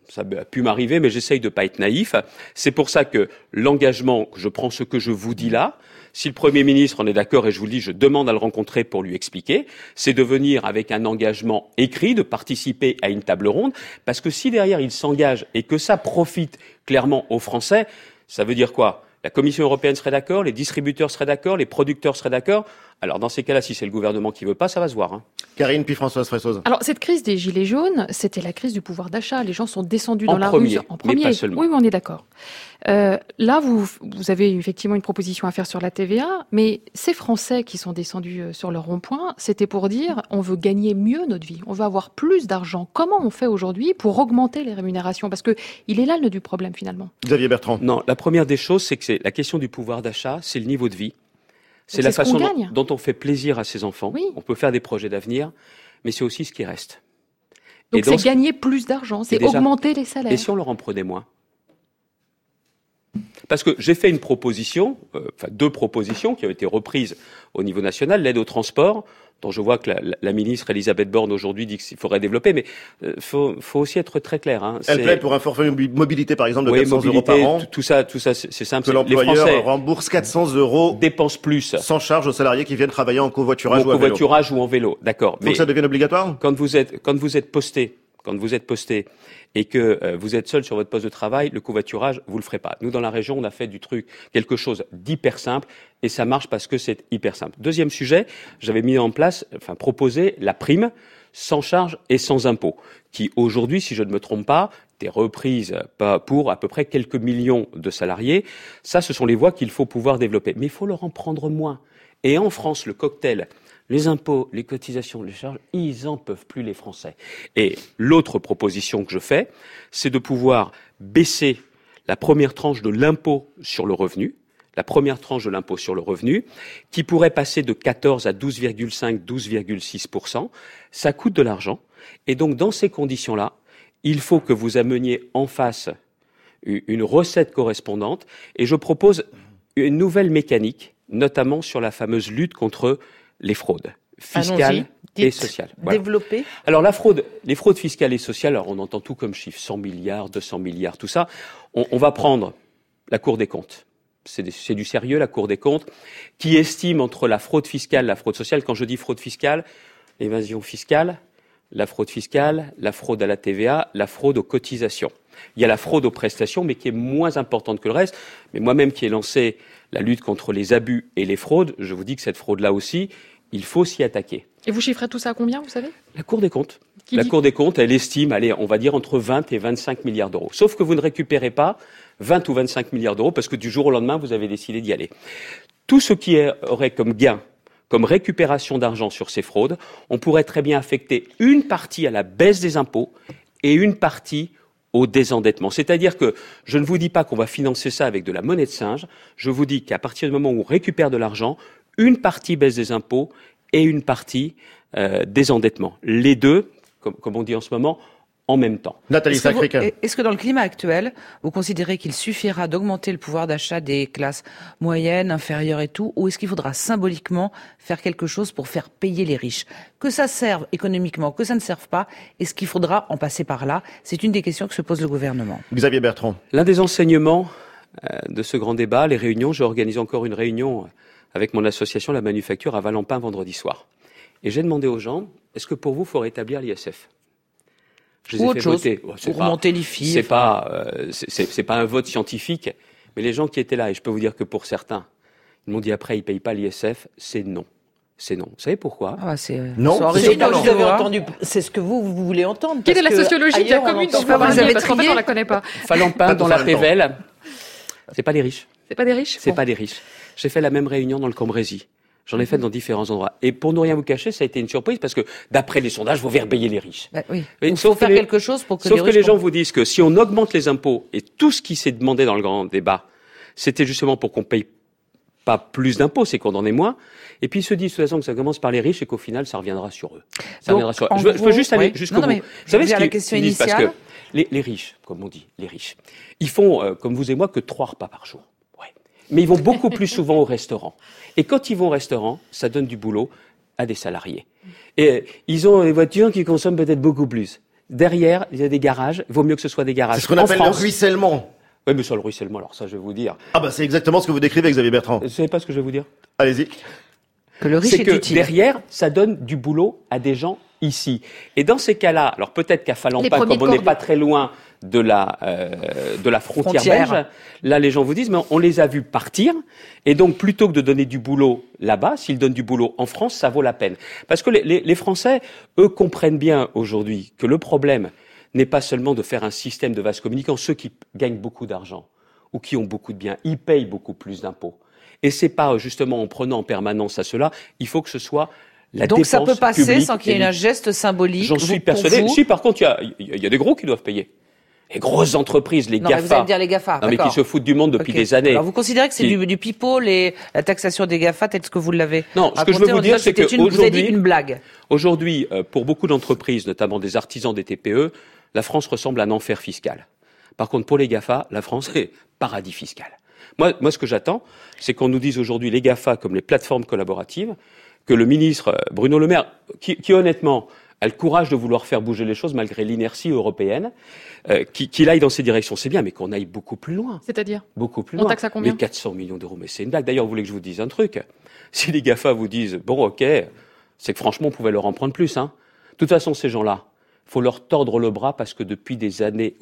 Ça a pu m'arriver, mais j'essaye de pas être naïf. C'est pour ça que l'engagement, je prends ce que je vous dis là. Si le Premier ministre en est d'accord, et je vous le dis, je demande à le rencontrer pour lui expliquer, c'est de venir avec un engagement écrit, de participer à une table ronde, parce que si derrière il s'engage et que ça profite clairement aux Français, ça veut dire quoi ? La Commission européenne serait d'accord, les distributeurs seraient d'accord, les producteurs seraient d'accord. Alors dans ces cas-là, si c'est le gouvernement qui veut pas, ça va se voir. Hein. Karine, puis Françoise Fressoz. Alors cette crise des Gilets jaunes, c'était la crise du pouvoir d'achat. Les gens sont descendus dans la rue en premier. Mais pas seulement. Oui, on est d'accord. Là, vous avez effectivement une proposition à faire sur la TVA, mais ces Français qui sont descendus sur le rond-point, c'était pour dire on veut gagner mieux notre vie, on veut avoir plus d'argent. Comment on fait aujourd'hui pour augmenter les rémunérations ? Parce que il est là le nœud du problème finalement. Xavier Bertrand. Non, la première des choses, c'est que c'est la question du pouvoir d'achat, c'est le niveau de vie. C'est la façon dont on fait plaisir à ses enfants. Oui. On peut faire des projets d'avenir, mais c'est aussi ce qui reste. Donc c'est gagner plus d'argent, c'est augmenter les salaires. Et si on leur en prenait moins ? Parce que j'ai fait une proposition, deux propositions qui ont été reprises au niveau national, l'aide au transport, dont je vois que la ministre Elisabeth Borne aujourd'hui dit qu'il faudrait développer, mais faut aussi être très clair. Hein. Elle plaide pour un forfait mobilité, par exemple, de 400 € par an. Tout ça, c'est simple. Que l'employeur rembourse 400 € dépense plus sans charge aux salariés qui viennent travailler en covoiturage ou à vélo. Covoiturage ou en vélo, d'accord. Faut que ça devienne obligatoire. Quand vous êtes posté et que vous êtes seul sur votre poste de travail, le covoiturage, vous le ferez pas. Nous, dans la région, on a fait du truc quelque chose d'hyper simple et ça marche parce que c'est hyper simple. Deuxième sujet, j'avais proposé la prime sans charge et sans impôt, qui aujourd'hui, si je ne me trompe pas, est reprise pour à peu près quelques millions de salariés. Ça, ce sont les voies qu'il faut pouvoir développer. Mais il faut leur en prendre moins. Et en France, le cocktail, les impôts, les cotisations, les charges, ils en peuvent plus les Français. Et l'autre proposition que je fais, c'est de pouvoir baisser la première tranche de l'impôt sur le revenu, qui pourrait passer de 14 à 12,5, 12,6%. Ça coûte de l'argent. Et donc, dans ces conditions-là, il faut que vous ameniez en face une recette correspondante. Et je propose une nouvelle mécanique, notamment sur la fameuse lutte contre les fraudes fiscales et sociales. Voilà. Développer. Alors les fraudes fiscales et sociales, alors on entend tout comme chiffre, 100 milliards, 200 milliards, tout ça. On va prendre la Cour des comptes. C'est du sérieux, la Cour des comptes, qui estime entre la fraude fiscale, la fraude sociale. Quand je dis fraude fiscale, l'évasion fiscale, la fraude à la TVA, la fraude aux cotisations. Il y a la fraude aux prestations, mais qui est moins importante que le reste. Mais moi-même qui ai lancé la lutte contre les abus et les fraudes, je vous dis que cette fraude-là aussi, il faut s'y attaquer. Et vous chiffrez tout ça à combien, vous savez ? La Cour des comptes. Cour des comptes, elle estime, on va dire entre 20 et 25 milliards d'euros. Sauf que vous ne récupérez pas 20 ou 25 milliards d'euros parce que du jour au lendemain, vous avez décidé d'y aller. Tout ce qui aurait comme gain, comme récupération d'argent sur ces fraudes, on pourrait très bien affecter une partie à la baisse des impôts et une partie au désendettement. C'est-à-dire que je ne vous dis pas qu'on va financer ça avec de la monnaie de singe, je vous dis qu'à partir du moment où on récupère de l'argent, une partie baisse des impôts et une partie désendettement. Les deux, comme on dit en ce moment, en même temps. Nathalie Sacré-Cœur. Est-ce que dans le climat actuel, vous considérez qu'il suffira d'augmenter le pouvoir d'achat des classes moyennes, inférieures et tout, ou est-ce qu'il faudra symboliquement faire quelque chose pour faire payer les riches ? Que ça serve économiquement, que ça ne serve pas, est-ce qu'il faudra en passer par là ? C'est une des questions que se pose le gouvernement. Xavier Bertrand. L'un des enseignements de ce grand débat, les réunions, j'ai organisé encore une réunion avec mon association La Manufacture à Valampin vendredi soir. Et j'ai demandé aux gens, est-ce que pour vous, il faut rétablir l'ISF ? Je les ai fait voter. Pour remonter l'IFI. C'est pas un vote scientifique, mais les gens qui étaient là, et je peux vous dire que pour certains, ils m'ont dit après, ils payent pas l'ISF, c'est non. C'est non. Vous savez pourquoi ? Non. C'est ce que vous voulez entendre. Quelle est la sociologie de la commune dont vous parlez ? Parce qu'en fait, on la connaît pas. Valampin, dans la Pévèle, c'est pas des riches. C'est pas des riches ? C'est pas des riches. J'ai fait la même réunion dans le Cambrésis. J'en ai fait dans différents endroits. Et pour ne rien vous cacher, ça a été une surprise parce que d'après les sondages, vous verrez payer les riches. Oui. Il faut faire quelque chose pour que les riches... Sauf que les gens vous disent que si on augmente les impôts, et tout ce qui s'est demandé dans le grand débat, c'était justement pour qu'on paye pas plus d'impôts, c'est qu'on en ait moins. Et puis ils se disent de toute façon que ça commence par les riches et qu'au final, ça reviendra sur eux. Je peux juste aller jusqu'au bout. Vous savez ce qu'ils disent ? Parce que les riches, comme on dit, les riches, ils font, comme vous et moi, que 3 repas par jour. Mais ils vont beaucoup plus souvent au restaurant. Et quand ils vont au restaurant, ça donne du boulot à des salariés. Et ils ont des voitures qui consomment peut-être beaucoup plus. derrière, il y a des garages. Il vaut mieux que ce soit des garages. C'est ce qu'on appelle le ruissellement. Oui, mais sur le ruissellement, alors ça, je vais vous dire. Ah bah c'est exactement ce que vous décrivez, Xavier Bertrand. Vous savez pas ce que je vais vous dire? Allez-y. Que le riche C'est est que utile. derrière, ça donne du boulot à des gens ici. Et dans ces cas-là, alors peut-être qu'à Falampa, comme on n'est pas très loin de la frontière belge, là les gens vous disent, mais on les a vus partir, et donc plutôt que de donner du boulot là-bas, s'ils donnent du boulot en France, ça vaut la peine. Parce que les Français, eux, comprennent bien aujourd'hui que le problème n'est pas seulement de faire un système de vases communicants. Ceux qui gagnent beaucoup d'argent ou qui ont beaucoup de biens, ils payent beaucoup plus d'impôts. Et c'est pas justement en prenant en permanence à cela, il faut que ce soit la dépense publique. Donc ça peut passer sans qu'il y ait un geste symbolique. J'en suis persuadé. Si par contre il y a des gros qui doivent payer. Les grosses entreprises, les GAFA. Mais vous allez me dire les GAFA. Non, mais qui se foutent du monde depuis des années. Alors vous considérez que c'est du pipeau, la taxation des GAFA, tel que vous l'avez Non, ce que je veux vous dire, c'est que vous avez dit une blague. Aujourd'hui, pour beaucoup d'entreprises, notamment des artisans, des TPE, la France ressemble à un enfer fiscal. Par contre, pour les GAFA, la France est paradis fiscal. Moi, ce que j'attends, c'est qu'on nous dise aujourd'hui les GAFA comme les plateformes collaboratives, que le ministre Bruno Le Maire, qui honnêtement a le courage de vouloir faire bouger les choses malgré l'inertie européenne, qu'il aille dans ces directions. C'est bien, mais qu'on aille beaucoup plus loin. C'est-à-dire beaucoup plus loin. On taxe à combien? Mais 400 millions d'euros, mais c'est une blague. D'ailleurs, vous voulez que je vous dise un truc? Si les GAFA vous disent, bon, ok, c'est que franchement, on pouvait leur en prendre plus. De toute façon, ces gens-là, faut leur tordre le bras parce que depuis des années,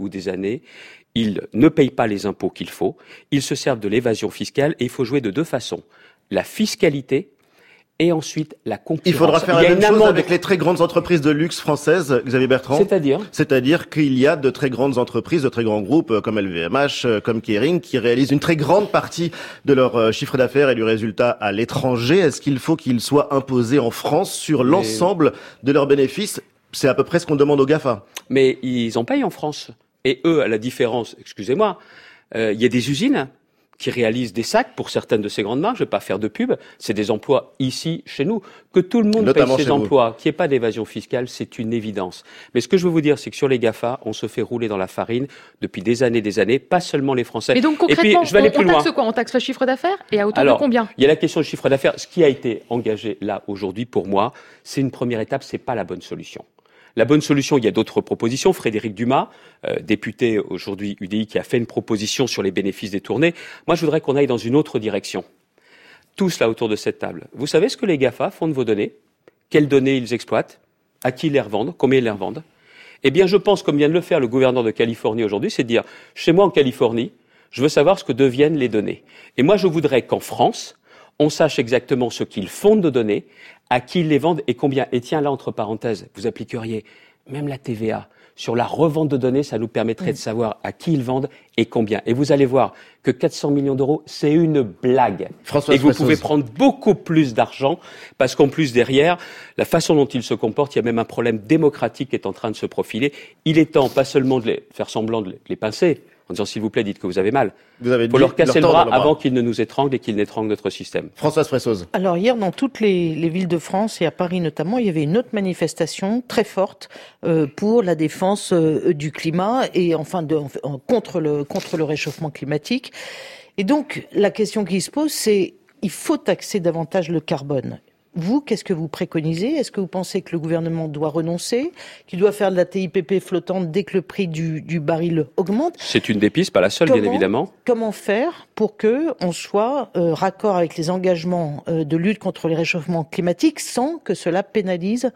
ils ne payent pas les impôts qu'il faut. Ils se servent de l'évasion fiscale et il faut jouer de deux façons. La fiscalité et ensuite la concurrence. Il faudra faire la même chose avec les très grandes entreprises de luxe françaises, Xavier Bertrand. C'est-à-dire qu'il y a de très grandes entreprises, de très grands groupes comme LVMH, comme Kering, qui réalisent une très grande partie de leur chiffre d'affaires et du résultat à l'étranger. Est-ce qu'il faut qu'ils soient imposés en France sur l'ensemble de leurs bénéfices? C'est à peu près ce qu'on demande aux GAFA. Mais ils en payent en France. Et eux, à la différence, excusez-moi, il y a des usines qui réalisent des sacs pour certaines de ces grandes marques. Je ne vais pas faire de pub. C'est des emplois ici, chez nous. Que tout le monde notamment paye ses emplois, qu'il n'y ait pas d'évasion fiscale, c'est une évidence. Mais ce que je veux vous dire, c'est que sur les GAFA, on se fait rouler dans la farine depuis des années, pas seulement les Français. Mais donc concrètement, et puis, je vais aller plus loin. On taxe quoi? On taxe le chiffre d'affaires et à hauteur de combien? Il y a la question du chiffre d'affaires. Ce qui a été engagé là aujourd'hui, pour moi, c'est une première étape, c'est pas la bonne solution. La bonne solution, il y a d'autres propositions. Frédéric Dumas, député aujourd'hui UDI, qui a fait une proposition sur les bénéfices détournés. Moi, je voudrais qu'on aille dans une autre direction. Tous là autour de cette table. Vous savez ce que les GAFA font de vos données? Quelles données ils exploitent? À qui ils les revendent? Combien ils les revendent? Eh bien, je pense, comme vient de le faire le gouverneur de Californie aujourd'hui, c'est de dire, chez moi en Californie, je veux savoir ce que deviennent les données. Et moi, je voudrais qu'en France, on sache exactement ce qu'ils font de données, à qui ils les vendent et combien. Et tiens, là, entre parenthèses, vous appliqueriez même la TVA sur la revente de données, ça nous permettrait de savoir à qui ils vendent et combien. Et vous allez voir que 400 millions d'euros, c'est une blague. Et vous pouvez prendre beaucoup plus d'argent parce qu'en plus, derrière, la façon dont ils se comportent, il y a même un problème démocratique qui est en train de se profiler. Il est temps, pas seulement de les faire semblant de les pincer, en disant s'il vous plaît, dites que vous avez mal. Il faut leur casser le bras avant qu'ils ne nous étranglent et qu'ils n'étranglent notre système. Françoise Fressoz. Alors hier, dans toutes les villes de France et à Paris notamment, il y avait une autre manifestation très forte pour la défense du climat et contre le réchauffement climatique. Et donc la question qui se pose, c'est il faut taxer davantage le carbone. Vous, qu'est-ce que vous préconisez? Est-ce que vous pensez que le gouvernement doit renoncer, qu'il doit faire de la TIPP flottante dès que le prix du baril augmente? C'est une des pistes, pas la seule, bien évidemment. Comment faire pour que on soit raccord avec les engagements de lutte contre les réchauffements climatiques sans que cela pénalise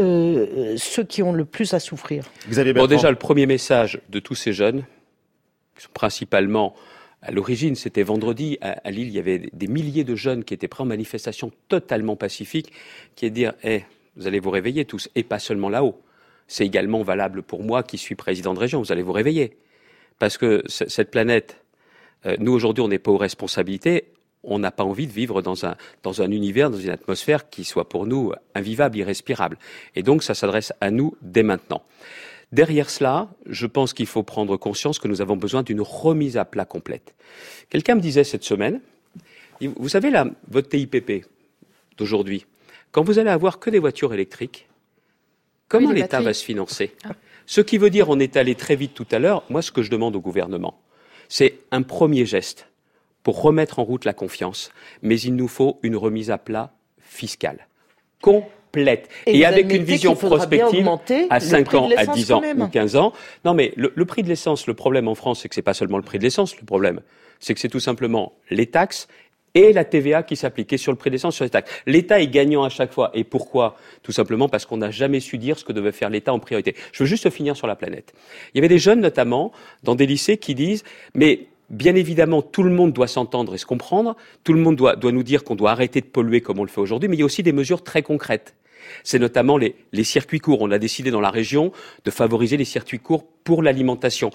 ceux qui ont le plus à souffrir? Bon, déjà, le premier message de tous ces jeunes, qui sont principalement... À l'origine, c'était vendredi, à Lille, il y avait des milliers de jeunes qui étaient prêts en manifestation totalement pacifique, qui est de dire, vous allez vous réveiller tous, et pas seulement là-haut. C'est également valable pour moi qui suis président de région, vous allez vous réveiller. Parce que cette planète, nous aujourd'hui, on n'est pas aux responsabilités, on n'a pas envie de vivre dans un univers, dans une atmosphère qui soit pour nous invivable, irrespirable. Et donc, ça s'adresse à nous dès maintenant. Derrière cela, je pense qu'il faut prendre conscience que nous avons besoin d'une remise à plat complète. Quelqu'un me disait cette semaine, vous savez là, votre TIPP d'aujourd'hui, quand vous allez avoir que des voitures électriques, comment l'État va se financer? Ce qui veut dire, on est allé très vite tout à l'heure, moi ce que je demande au gouvernement, c'est un premier geste pour remettre en route la confiance, mais il nous faut une remise à plat fiscale. complète. Et avec une vision prospective à 5 ans, à 10 ans ou 15 ans. Non, mais le prix de l'essence, le problème en France, c'est que c'est pas seulement le prix de l'essence, le problème. C'est que c'est tout simplement les taxes et la TVA qui s'appliquait sur le prix de l'essence, sur les taxes. L'État est gagnant à chaque fois. Et pourquoi ? Tout simplement parce qu'on n'a jamais su dire ce que devait faire l'État en priorité. Je veux juste finir sur la planète. Il y avait des jeunes, notamment, dans des lycées, qui disent « Mais bien évidemment, tout le monde doit s'entendre et se comprendre. Tout le monde doit nous dire qu'on doit arrêter de polluer comme on le fait aujourd'hui. Mais il y a aussi des mesures très concrètes. C'est notamment les circuits courts. On a décidé dans la région de favoriser les circuits courts pour l'alimentation.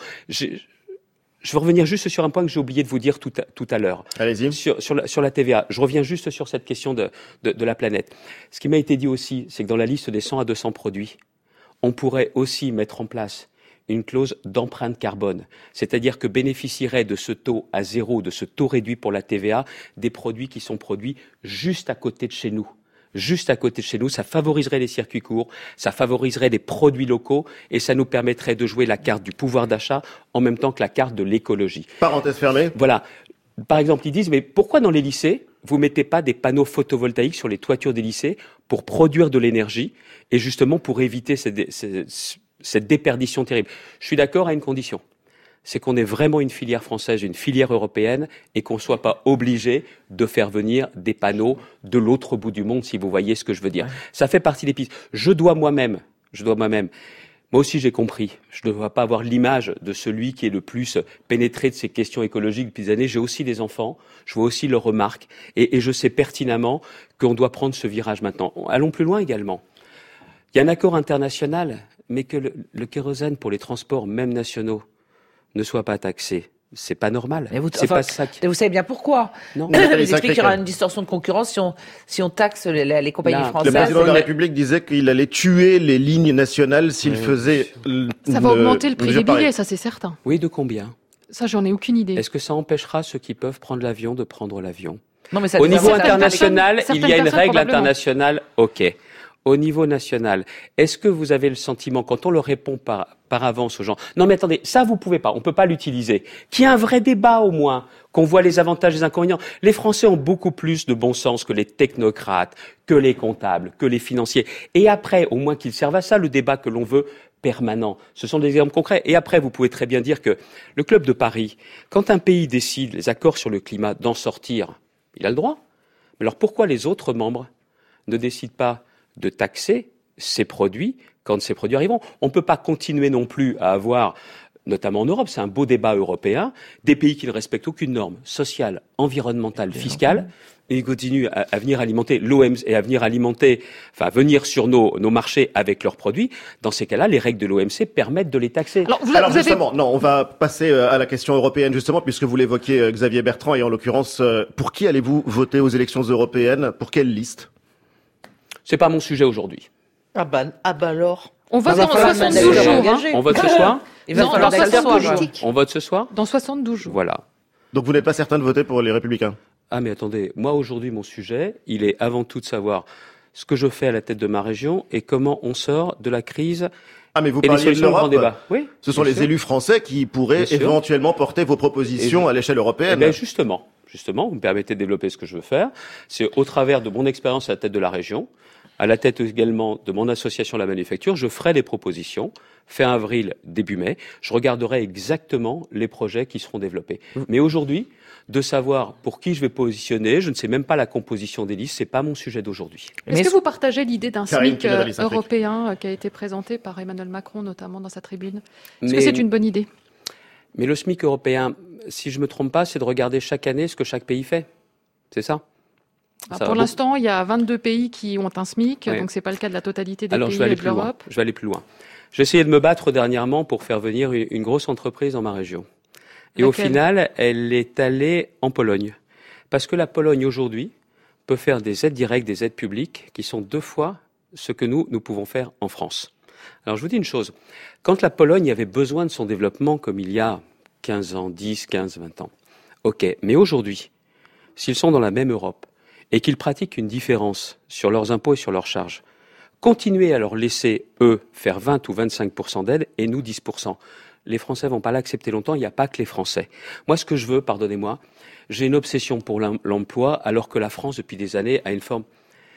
Je veux revenir juste sur un point que j'ai oublié de vous dire tout à l'heure. Allez-y. Sur la TVA. Je reviens juste sur cette question de la planète. Ce qui m'a été dit aussi, c'est que dans la liste des 100 à 200 produits, on pourrait aussi mettre en place une clause d'empreinte carbone. C'est-à-dire que bénéficierait de ce taux à zéro, de ce taux réduit pour la TVA, des produits qui sont produits juste à côté de chez nous. Juste à côté de chez nous, ça favoriserait les circuits courts, ça favoriserait des produits locaux et ça nous permettrait de jouer la carte du pouvoir d'achat en même temps que la carte de l'écologie. Parenthèse fermée. Voilà. Par exemple, ils disent, mais pourquoi dans les lycées, vous mettez pas des panneaux photovoltaïques sur les toitures des lycées pour produire de l'énergie et justement pour éviter cette déperdition terrible? Je suis d'accord à une condition. C'est qu'on ait vraiment une filière française, une filière européenne, et qu'on ne soit pas obligé de faire venir des panneaux de l'autre bout du monde, si vous voyez ce que je veux dire. Ouais. Ça fait partie des pistes. Je dois moi-même, moi aussi j'ai compris, je ne dois pas avoir l'image de celui qui est le plus pénétré de ces questions écologiques depuis des années. J'ai aussi des enfants, je vois aussi leurs remarques, et je sais pertinemment qu'on doit prendre ce virage maintenant. Allons plus loin également. Il y a un accord international, mais que le kérosène pour les transports, même nationaux, ne soit pas taxé. C'est pas normal. Pas ça. Vous savez bien pourquoi. Non. Vous expliquez qu'il y aura une distorsion de concurrence si on taxe les compagnies françaises. Le président de la République disait qu'il allait tuer les lignes nationales s'il faisait. Ça va augmenter le prix des billets, ça c'est certain. Oui, de combien ? Ça, j'en ai aucune idée. Est-ce que ça empêchera ceux qui peuvent prendre l'avion de prendre l'avion ? Non, mais ça au niveau international, il y a une règle internationale. OK. Au niveau national, est-ce que vous avez le sentiment, quand on le répond par avance aux gens, non mais attendez, ça vous pouvez pas, on peut pas l'utiliser, qu'il y ait un vrai débat au moins, qu'on voit les avantages et les inconvénients. Les Français ont beaucoup plus de bon sens que les technocrates, que les comptables, que les financiers. Et après, au moins qu'ils servent à ça, le débat que l'on veut permanent. Ce sont des exemples concrets. Et après, vous pouvez très bien dire que le Club de Paris, quand un pays décide les accords sur le climat d'en sortir, il a le droit. Mais alors pourquoi les autres membres ne décident pas de taxer ces produits quand ces produits arriveront? On ne peut pas continuer non plus à avoir, notamment en Europe, c'est un beau débat européen, des pays qui ne respectent aucune norme sociale, environnementale, fiscale, et ils continuent à venir alimenter l'OMC et à venir venir sur nos marchés avec leurs produits. Dans ces cas-là, les règles de l'OMC permettent de les taxer. Alors justement, non, on va passer à la question européenne justement, puisque vous l'évoquiez, Xavier Bertrand, et en l'occurrence, pour qui allez-vous voter aux élections européennes? Pour quelle liste? C'est pas mon sujet aujourd'hui. Ah bah alors. On vote dans 72 jours. On vote ce soir? Dans 72 jours. On vote ce soir? Dans 72 jours. Voilà. Donc vous n'êtes pas certain de voter pour les Républicains? Ah mais attendez, moi aujourd'hui mon sujet, il est avant tout de savoir ce que je fais à la tête de ma région et comment on sort de la crise. Ah mais vous parliez de l'Europe. Oui, ce sont les élus français qui pourraient éventuellement porter vos propositions à l'échelle européenne. Eh bien justement, vous me permettez de développer ce que je veux faire. C'est au travers de mon expérience à la tête de la région, à la tête également de mon association La Manufacture, je ferai des propositions. Fin avril, début mai, je regarderai exactement les projets qui seront développés. Mais aujourd'hui, de savoir pour qui je vais positionner, je ne sais même pas la composition des listes, c'est pas mon sujet d'aujourd'hui. Est-ce que vous partagez l'idée d'un SMIC européen qui a été présenté par Emmanuel Macron, notamment dans sa tribune? Est-ce que c'est une bonne idée? Mais le SMIC européen, si je me trompe pas, c'est de regarder chaque année ce que chaque pays fait. C'est ça? Pour l'instant, il y a 22 pays qui ont un SMIC, donc c'est pas le cas de la totalité des pays de l'Europe. Je vais aller plus loin. J'ai essayé de me battre dernièrement pour faire venir une grosse entreprise dans ma région. Et au final, elle est allée en Pologne. Parce que la Pologne, aujourd'hui, peut faire des aides directes, des aides publiques, qui sont 2 fois ce que nous pouvons faire en France. Alors, je vous dis une chose. Quand la Pologne avait besoin de son développement, comme il y a 15 ans, 10, 15, 20 ans, OK. Mais aujourd'hui, s'ils sont dans la même Europe, et qu'ils pratiquent une différence sur leurs impôts et sur leurs charges, continuez à leur laisser, eux, faire 20 ou 25% d'aide et nous 10%. Les Français vont pas l'accepter longtemps, il n'y a pas que les Français. Moi, ce que je veux, pardonnez-moi, j'ai une obsession pour l'emploi, alors que la France, depuis des années, a une forme...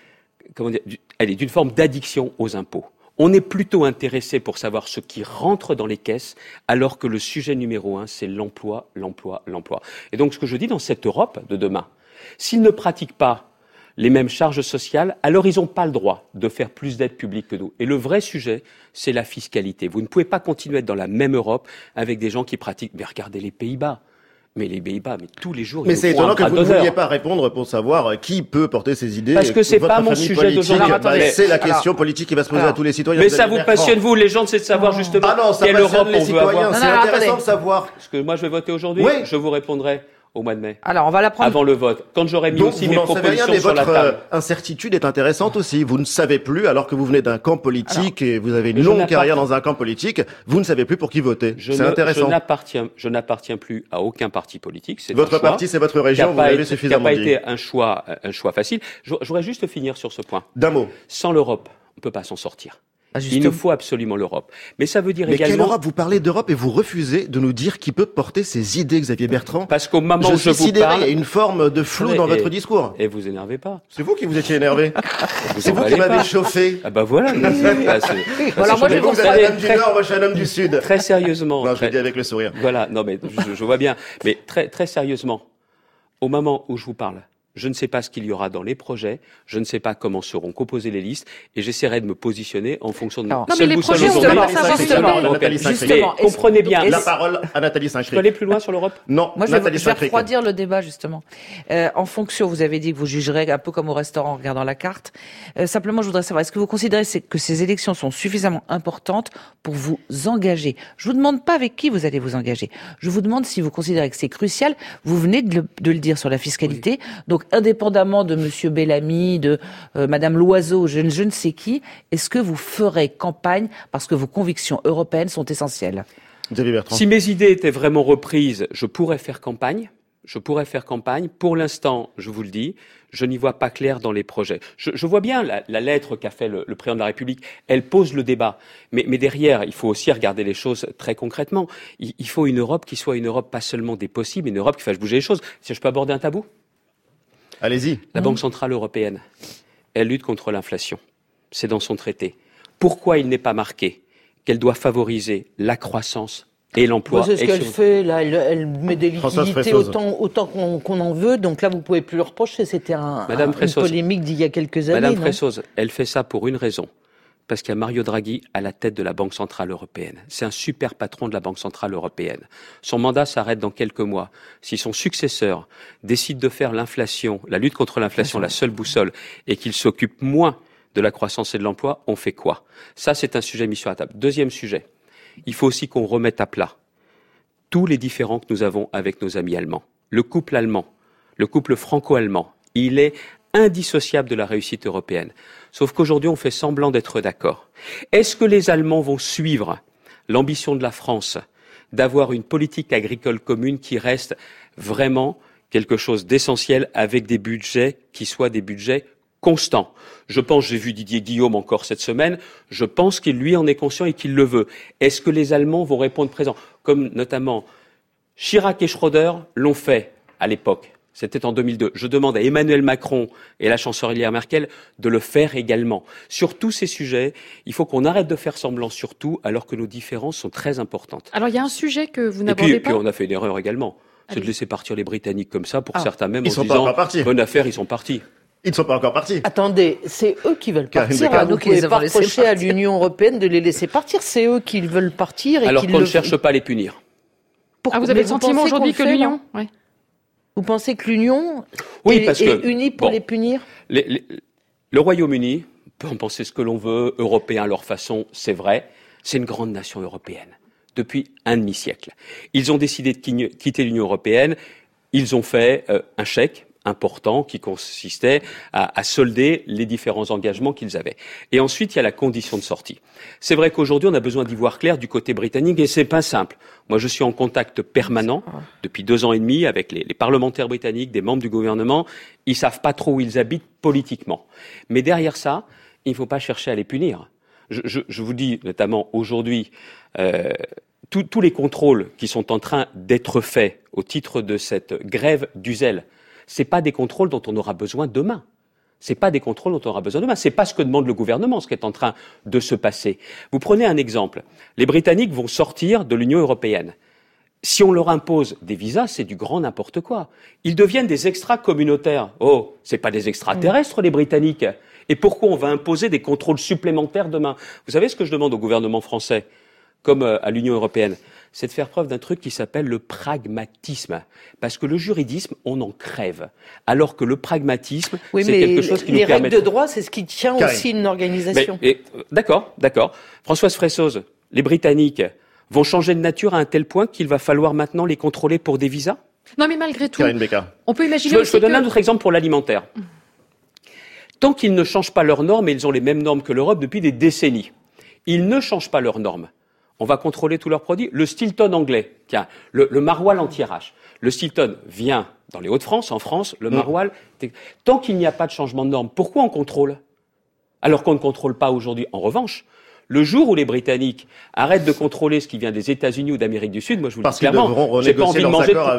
d'une forme d'addiction aux impôts. On est plutôt intéressé pour savoir ce qui rentre dans les caisses, alors que le sujet numéro 1, c'est l'emploi, l'emploi, l'emploi. Et donc, ce que je dis dans cette Europe de demain, s'ils ne pratiquent pas les mêmes charges sociales, alors ils n'ont pas le droit de faire plus d'aide publique que nous. Et le vrai sujet, c'est la fiscalité. Vous ne pouvez pas continuer à être dans la même Europe avec des gens qui pratiquent... Mais regardez les Pays-Bas. Mais les Pays-Bas, mais tous les jours, mais c'est étonnant que vous ne vouliez pas répondre pour savoir qui peut porter ces idées. Parce que c'est pas mon sujet d'aujourd'hui. C'est la question politique qui va se poser à tous les citoyens. Mais ça vous passionne, vous, les gens, c'est de savoir justement quelle Europe on veut avoir. C'est intéressant de savoir. Parce que moi, je vais voter aujourd'hui. Oui. Je vous répondrai au mois de mai. Alors, on va la prendre avant le vote. Quand j'aurai mis aussi mes propositions sur la table. Votre incertitude est intéressante aussi. Vous ne savez plus, alors que vous venez d'un camp politique et vous avez une longue carrière dans un camp politique, vous ne savez plus pour qui voter. C'est intéressant. Je n'appartiens plus à aucun parti politique. Votre parti, c'est votre région, vous l'avez suffisamment dit. Ça n'a pas été un choix facile. Je voudrais juste finir sur ce point. D'un mot. Sans l'Europe, on ne peut pas s'en sortir. Il nous faut absolument l'Europe. Mais ça veut dire également... Mais quelle Europe? Vous parlez d'Europe et vous refusez de nous dire qui peut porter ces idées, Xavier Bertrand. Parce qu'au moment où je vous parle... Il y a une forme de flou dans votre discours. Et vous énervez pas. C'est vous qui vous étiez énervé. C'est vous qui m'avez chauffé. Ah bah voilà. Alors moi, vous êtes un homme du Nord, moi je suis un homme du Sud. Très sérieusement. Non, je le dis avec le sourire. Voilà, non mais je vois bien. Mais très sérieusement, au moment où je vous parle, je ne sais pas ce qu'il y aura dans les projets, je ne sais pas comment seront composées les listes, et j'essaierai de me positionner en fonction de... Non, mais les projets, on doit justement, comprenez bien. La parole à Nathalie Saint-Cric. Je peux aller plus loin sur l'Europe? Non, moi, je vais refroidir le débat, justement. En fonction, vous avez dit que vous jugerez un peu comme au restaurant en regardant la carte. Simplement, je voudrais savoir, est-ce que vous considérez que ces élections sont suffisamment importantes pour vous engager? Je vous demande pas avec qui vous allez vous engager. Je vous demande si vous considérez que c'est crucial. Vous venez de le dire sur la fiscalité. Oui. Donc, indépendamment de Monsieur Bellamy, de Madame Loiseau, je ne sais qui, est-ce que vous ferez campagne parce que vos convictions européennes sont essentielles? Xavier Bertrand. Si mes idées étaient vraiment reprises, je pourrais faire campagne. Pour l'instant, je vous le dis, je n'y vois pas clair dans les projets. Je vois bien la lettre qu'a fait le président de la République. Elle pose le débat. Mais derrière, il faut aussi regarder les choses très concrètement. Il faut une Europe qui soit une Europe pas seulement des possibles, une Europe qui fasse bouger les choses. Si je peux aborder un tabou? Allez-y. La Banque centrale européenne, elle lutte contre l'inflation. C'est dans son traité. Pourquoi il n'est pas marqué qu'elle doit favoriser la croissance et l'emploi? C'est ce qu'elle fait, là. Elle met des liquidités autant qu'on en veut. Donc là, vous pouvez plus le reprocher. C'était une polémique d'il y a quelques années. Madame Fressoz, elle fait ça pour une raison. Parce qu'il y a Mario Draghi à la tête de la Banque centrale européenne. C'est un super patron de la Banque centrale européenne. Son mandat s'arrête dans quelques mois. Si son successeur décide de faire l'inflation, la lutte contre l'inflation, la seule boussole, et qu'il s'occupe moins de la croissance et de l'emploi, on fait quoi? Ça, c'est un sujet mis sur la table. Deuxième sujet. Il faut aussi qu'on remette à plat tous les différends que nous avons avec nos amis allemands. Le couple franco-allemand, il est indissociable de la réussite européenne. Sauf qu'aujourd'hui, on fait semblant d'être d'accord. Est-ce que les Allemands vont suivre l'ambition de la France d'avoir une politique agricole commune qui reste vraiment quelque chose d'essentiel avec des budgets qui soient des budgets constants? Je pense, j'ai vu Didier Guillaume encore cette semaine, je pense qu'il lui en est conscient et qu'il le veut. Est-ce que les Allemands vont répondre présent? Comme notamment Chirac et Schröder l'ont fait à l'époque. C'était en 2002. Je demande à Emmanuel Macron et à la chancelière Merkel de le faire également. Sur tous ces sujets, il faut qu'on arrête de faire semblant sur tout, alors que nos différences sont très importantes. Alors, il y a un sujet que vous n'abordez pas. Et puis, on a fait une erreur également. C'est de laisser partir les Britanniques comme ça, pour certains même, en se disant, bonne affaire, ils sont partis. Ils ne sont pas encore partis. Attendez, c'est eux qui veulent partir. Vous ne pouvez pas reprocher à l'Union européenne de les laisser partir. C'est eux qui veulent partir. Alors qu'on ne cherche pas à les punir. Vous avez le sentiment aujourd'hui que l'Union... Vous pensez que l'Union est unie pour les punir? Le Royaume-Uni, on peut en penser ce que l'on veut, européen à leur façon, c'est vrai, c'est une grande nation européenne, depuis un demi-siècle. Ils ont décidé de quitter l'Union européenne, ils ont fait un chèque important qui consistait à solder les différents engagements qu'ils avaient. Et ensuite, il y a la condition de sortie. C'est vrai qu'aujourd'hui, on a besoin d'y voir clair du côté britannique et c'est pas simple. Moi, je suis en contact permanent depuis 2 ans et demi avec les parlementaires britanniques, des membres du gouvernement. Ils savent pas trop où ils habitent politiquement. Mais derrière ça, il ne faut pas chercher à les punir. Je vous dis, notamment aujourd'hui, tous les contrôles qui sont en train d'être faits au titre de cette grève du zèle, c'est pas des contrôles dont on aura besoin demain. C'est pas des contrôles dont on aura besoin demain. C'est pas ce que demande le gouvernement, ce qui est en train de se passer. Vous prenez un exemple. Les Britanniques vont sortir de l'Union européenne. Si on leur impose des visas, c'est du grand n'importe quoi. Ils deviennent des extra-communautaires. Oh, c'est pas des extraterrestres, les Britanniques. Et pourquoi on va imposer des contrôles supplémentaires demain? Vous savez ce que je demande au gouvernement français, comme à l'Union européenne? C'est de faire preuve d'un truc qui s'appelle le pragmatisme. Parce que le juridisme, on en crève. Alors que le pragmatisme, c'est quelque chose qui nous permet... Les règles de droit, c'est ce qui tient aussi une organisation. D'accord. Françoise Fressoz, les Britanniques vont changer de nature à un tel point qu'il va falloir maintenant les contrôler pour des visas? Non, mais malgré tout, Karine Bécard. On peut imaginer je peux donner un autre exemple pour l'alimentaire. Tant qu'ils ne changent pas leurs normes, et ils ont les mêmes normes que l'Europe depuis des décennies, ils ne changent pas leurs normes. On va contrôler tous leurs produits. Le Stilton anglais, tiens, le maroilles anti-RH. Le Stilton vient dans les Hauts-de-France, en France, le maroilles. Tant qu'il n'y a pas de changement de normes, pourquoi on contrôle? Alors qu'on ne contrôle pas aujourd'hui. En revanche, le jour où les Britanniques arrêtent de contrôler ce qui vient des États-Unis ou d'Amérique du Sud, moi je vous le dis clairement, j'ai pas envie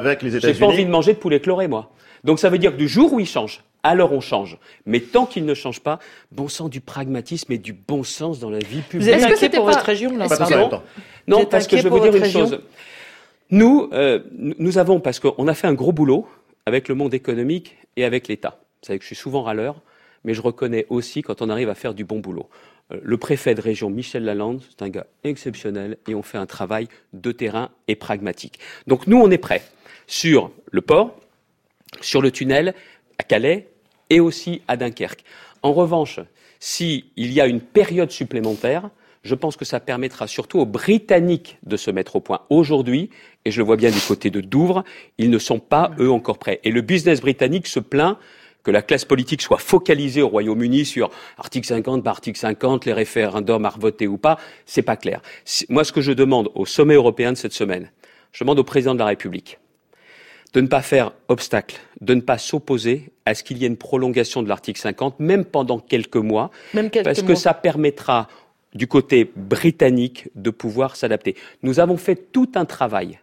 de manger de poulet chloré, moi. Donc ça veut dire que du jour où ils changent, alors on change. Mais tant qu'ils ne changent pas, bon sang du pragmatisme et du bon sens dans la vie publique. Vous êtes inquiet pour votre région, là? Non, parce que je vais vous dire une chose. Nous avons, parce qu'on a fait un gros boulot avec le monde économique et avec l'État. Vous savez que je suis souvent râleur, mais je reconnais aussi quand on arrive à faire du bon boulot. Le préfet de région, Michel Lalande, c'est un gars exceptionnel et on fait un travail de terrain et pragmatique. Donc nous, on est prêts sur le port, sur le tunnel à Calais et aussi à Dunkerque. En revanche, s'il y a une période supplémentaire, je pense que ça permettra surtout aux Britanniques de se mettre au point. Aujourd'hui, et je le vois bien du côté de Douvres, ils ne sont pas, eux, encore prêts. Et le business britannique se plaint que la classe politique soit focalisée au Royaume-Uni sur article 50 par article 50, les référendums à revoter ou pas, c'est pas clair. Moi, ce que je demande au sommet européen de cette semaine, je demande au président de la République de ne pas faire obstacle, de ne pas s'opposer à ce qu'il y ait une prolongation de l'article 50, même pendant quelques mois, que ça permettra du côté britannique de pouvoir s'adapter. Nous avons fait tout un travail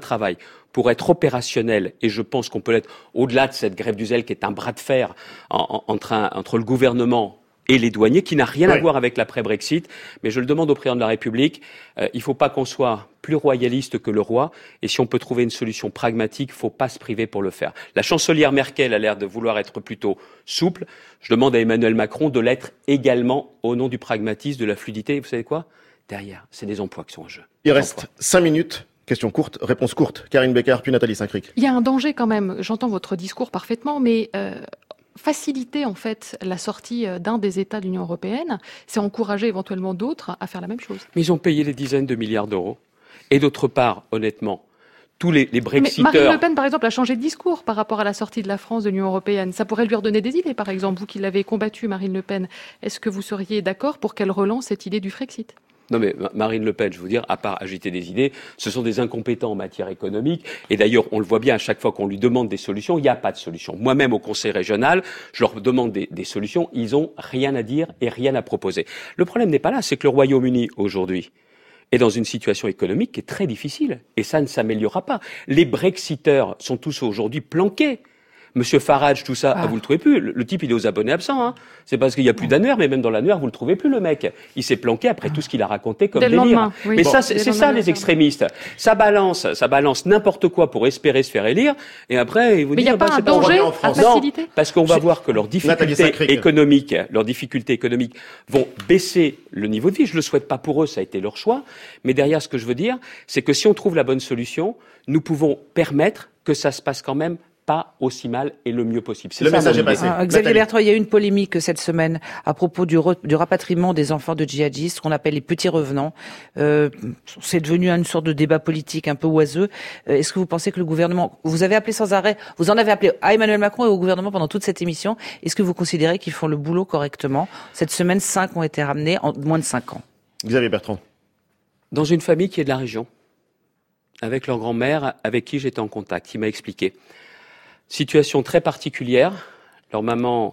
pour être opérationnel, et je pense qu'on peut l'être au-delà de cette grève du zèle qui est un bras de fer entre le gouvernement et les douaniers, qui n'a rien à voir avec l'après-Brexit, mais je le demande au président de la République, il ne faut pas qu'on soit plus royaliste que le roi, et si on peut trouver une solution pragmatique, il ne faut pas se priver pour le faire. La chancelière Merkel a l'air de vouloir être plutôt souple, je demande à Emmanuel Macron de l'être également au nom du pragmatisme, de la fluidité, vous savez quoi? Derrière, c'est des emplois qui sont en jeu. Il reste 5 minutes. Question courte, réponse courte. Karine Bécard, puis Nathalie Saint-Cric. Il y a un danger quand même, j'entends votre discours parfaitement, mais faciliter en fait la sortie d'un des États de l'Union européenne, c'est encourager éventuellement d'autres à faire la même chose. Mais ils ont payé des dizaines de milliards d'euros. Et d'autre part, honnêtement, tous les Brexiteurs... Mais Marine Le Pen, par exemple, a changé de discours par rapport à la sortie de la France de l'Union européenne. Ça pourrait lui redonner des idées, par exemple. Vous qui l'avez combattu, Marine Le Pen, est-ce que vous seriez d'accord pour qu'elle relance cette idée du Frexit ? Non mais Marine Le Pen, je veux dire, à part agiter des idées, ce sont des incompétents en matière économique. Et d'ailleurs, on le voit bien à chaque fois qu'on lui demande des solutions, il n'y a pas de solution. Moi-même, au Conseil régional, je leur demande des solutions, ils ont rien à dire et rien à proposer. Le problème n'est pas là, c'est que le Royaume-Uni, aujourd'hui, est dans une situation économique qui est très difficile. Et ça ne s'améliorera pas. Les Brexiteurs sont tous aujourd'hui planqués. Monsieur Farage, tout ça, vous le trouvez plus. Le type, il est aux abonnés absents. Hein. C'est parce qu'il n'y a plus d'annuaire, mais même dans l'annuaire, vous le trouvez plus, le mec. Il s'est planqué après tout ce qu'il a raconté comme délire. Oui. Mais ça, c'est ça, les extrémistes. Ça balance n'importe quoi pour espérer se faire élire. Et après, ils vous disent, il n'y a pas un danger à faciliter. Non, parce qu'on va voir que leurs difficultés économiques vont baisser le niveau de vie. Je le souhaite pas pour eux, ça a été leur choix. Mais derrière, ce que je veux dire, c'est que si on trouve la bonne solution, nous pouvons permettre que ça se passe quand même pas aussi mal et le mieux possible. Le message est passé. Xavier Bertrand, il y a eu une polémique cette semaine à propos du rapatriement des enfants de djihadistes, qu'on appelle les petits revenants. C'est devenu une sorte de débat politique un peu oiseux. Est-ce que vous pensez que le gouvernement, vous avez appelé sans arrêt, vous en avez appelé à Emmanuel Macron et au gouvernement pendant toute cette émission, est-ce que vous considérez qu'ils font le boulot correctement? Cette semaine, 5 ont été ramenés en moins de 5 ans. Xavier Bertrand. Dans une famille qui est de la région, avec leur grand-mère, avec qui j'étais en contact, qui m'a expliqué. Situation très particulière, leur maman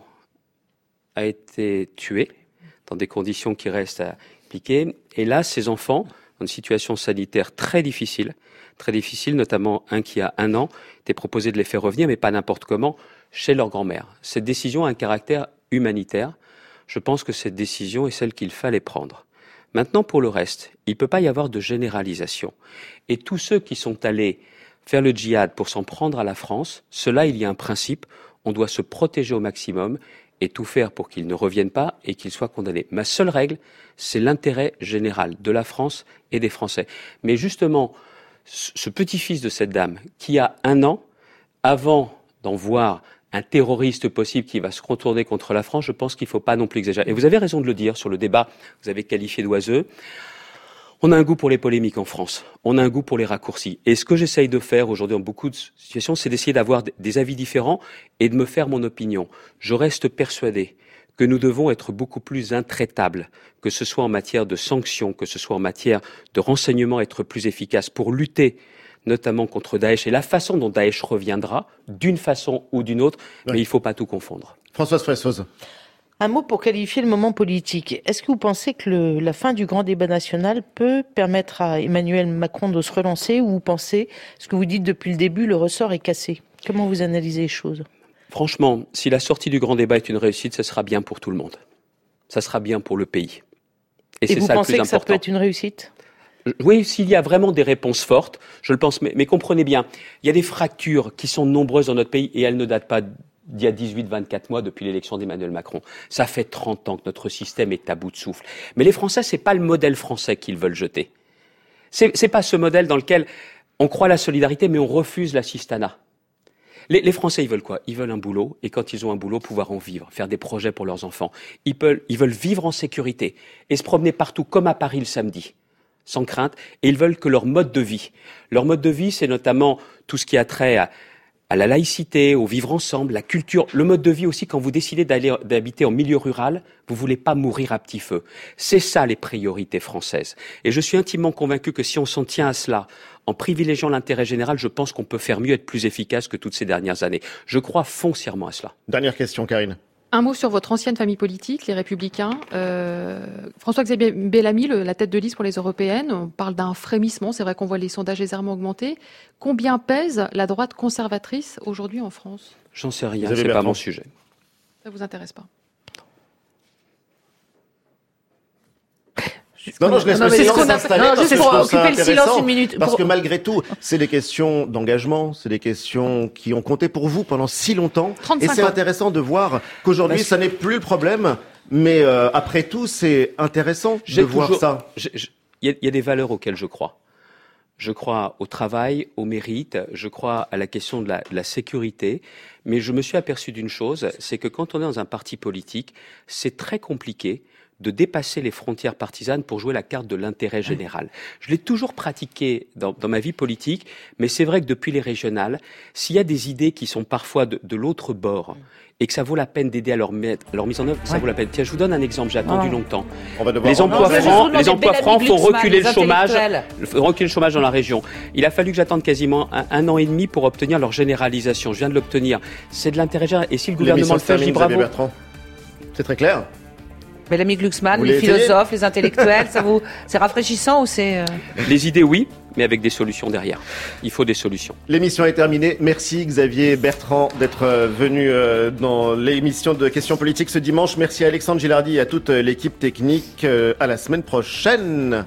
a été tuée dans des conditions qui restent à expliquer. Et là, ces enfants, dans une situation sanitaire très difficile, notamment un qui a 1 an, était proposé de les faire revenir, mais pas n'importe comment, chez leur grand-mère. Cette décision a un caractère humanitaire, je pense que cette décision est celle qu'il fallait prendre. Maintenant, pour le reste, il ne peut pas y avoir de généralisation. Et tous ceux qui sont allés faire le djihad pour s'en prendre à la France, cela, il y a un principe, on doit se protéger au maximum et tout faire pour qu'ils ne reviennent pas et qu'ils soient condamnés. Ma seule règle, c'est l'intérêt général de la France et des Français. Mais justement, ce petit-fils de cette dame, qui a 1 an, avant d'en voir un terroriste possible qui va se retourner contre la France, je pense qu'il ne faut pas non plus exagérer. Et vous avez raison de le dire sur le débat, vous avez qualifié d'oiseux. On a un goût pour les polémiques en France, on a un goût pour les raccourcis. Et ce que j'essaye de faire aujourd'hui dans beaucoup de situations, c'est d'essayer d'avoir des avis différents et de me faire mon opinion. Je reste persuadé que nous devons être beaucoup plus intraitables, que ce soit en matière de sanctions, que ce soit en matière de renseignement, être plus efficace pour lutter notamment contre Daesh et la façon dont Daesh reviendra, d'une façon ou d'une autre, mais il ne faut pas tout confondre. Françoise Fressoz. Un mot pour qualifier le moment politique. Est-ce que vous pensez que la fin du grand débat national peut permettre à Emmanuel Macron de se relancer, ou vous pensez, ce que vous dites depuis le début, le ressort est cassé? Comment vous analysez les choses? Franchement, si la sortie du grand débat est une réussite, ça sera bien pour tout le monde. Ça sera bien pour le pays. Et c'est vous ça pensez le plus que ça important. peut être une réussite? Oui, s'il y a vraiment des réponses fortes, je le pense. Mais comprenez bien, il y a des fractures qui sont nombreuses dans notre pays et elles ne datent pas d'il y a 18-24 mois depuis l'élection d'Emmanuel Macron. Ça fait 30 ans que notre système est à bout de souffle. Mais les Français, c'est pas le modèle français qu'ils veulent jeter. C'est pas ce modèle dans lequel on croit à la solidarité mais on refuse l'assistanat. Les Français, ils veulent quoi? Ils veulent un boulot, et quand ils ont un boulot, pouvoir en vivre, faire des projets pour leurs enfants. Ils veulent vivre en sécurité et se promener partout, comme à Paris le samedi, sans crainte, et ils veulent que leur mode de vie, c'est notamment tout ce qui a trait à la laïcité, au vivre ensemble, la culture, le mode de vie aussi, quand vous décidez d'habiter en milieu rural, vous voulez pas mourir à petit feu. C'est ça les priorités françaises. Et je suis intimement convaincu que si on s'en tient à cela, en privilégiant l'intérêt général, je pense qu'on peut faire mieux, être plus efficace que toutes ces dernières années. Je crois foncièrement à cela. Dernière question, Karine. Un mot sur votre ancienne famille politique, les Républicains. François-Xavier Bellamy, la tête de liste pour les Européennes, on parle d'un frémissement. C'est vrai qu'on voit les sondages légèrement augmenter. Combien pèse la droite conservatrice aujourd'hui en France? J'en sais rien, c'est pas mon sujet. Ça vous intéresse pas? Non, je laisse le silence s'installer parce que je trouve ça intéressant, parce que malgré tout, c'est des questions d'engagement, c'est des questions qui ont compté pour vous pendant si longtemps. Et c'est intéressant de voir qu'aujourd'hui, ça n'est plus le problème, mais après tout, c'est intéressant de voir ça. Il y a des valeurs auxquelles je crois. Je crois au travail, au mérite, je crois à la question de la sécurité, mais je me suis aperçu d'une chose, c'est que quand on est dans un parti politique, c'est très compliqué de dépasser les frontières partisanes pour jouer la carte de l'intérêt général. Je l'ai toujours pratiqué dans ma vie politique, mais c'est vrai que depuis les régionales, s'il y a des idées qui sont parfois de l'autre bord et que ça vaut la peine d'aider à leur mise en œuvre, ça vaut la peine. Tiens, je vous donne un exemple, j'ai attendu longtemps. Les emplois francs font reculer le chômage dans la région. Il a fallu que j'attende quasiment un an et demi pour obtenir leur généralisation. Je viens de l'obtenir. C'est de l'intérêt général. Et si le gouvernement le fait, je dis bravo. C'est très clair. Bellamy Glucksmann, les philosophes, les intellectuels, c'est rafraîchissant ou c'est... Les idées, oui, mais avec des solutions derrière. Il faut des solutions. L'émission est terminée. Merci Xavier Bertrand d'être venu dans l'émission de Questions Politiques ce dimanche. Merci à Alexandre Gilardi et à toute l'équipe technique. À la semaine prochaine.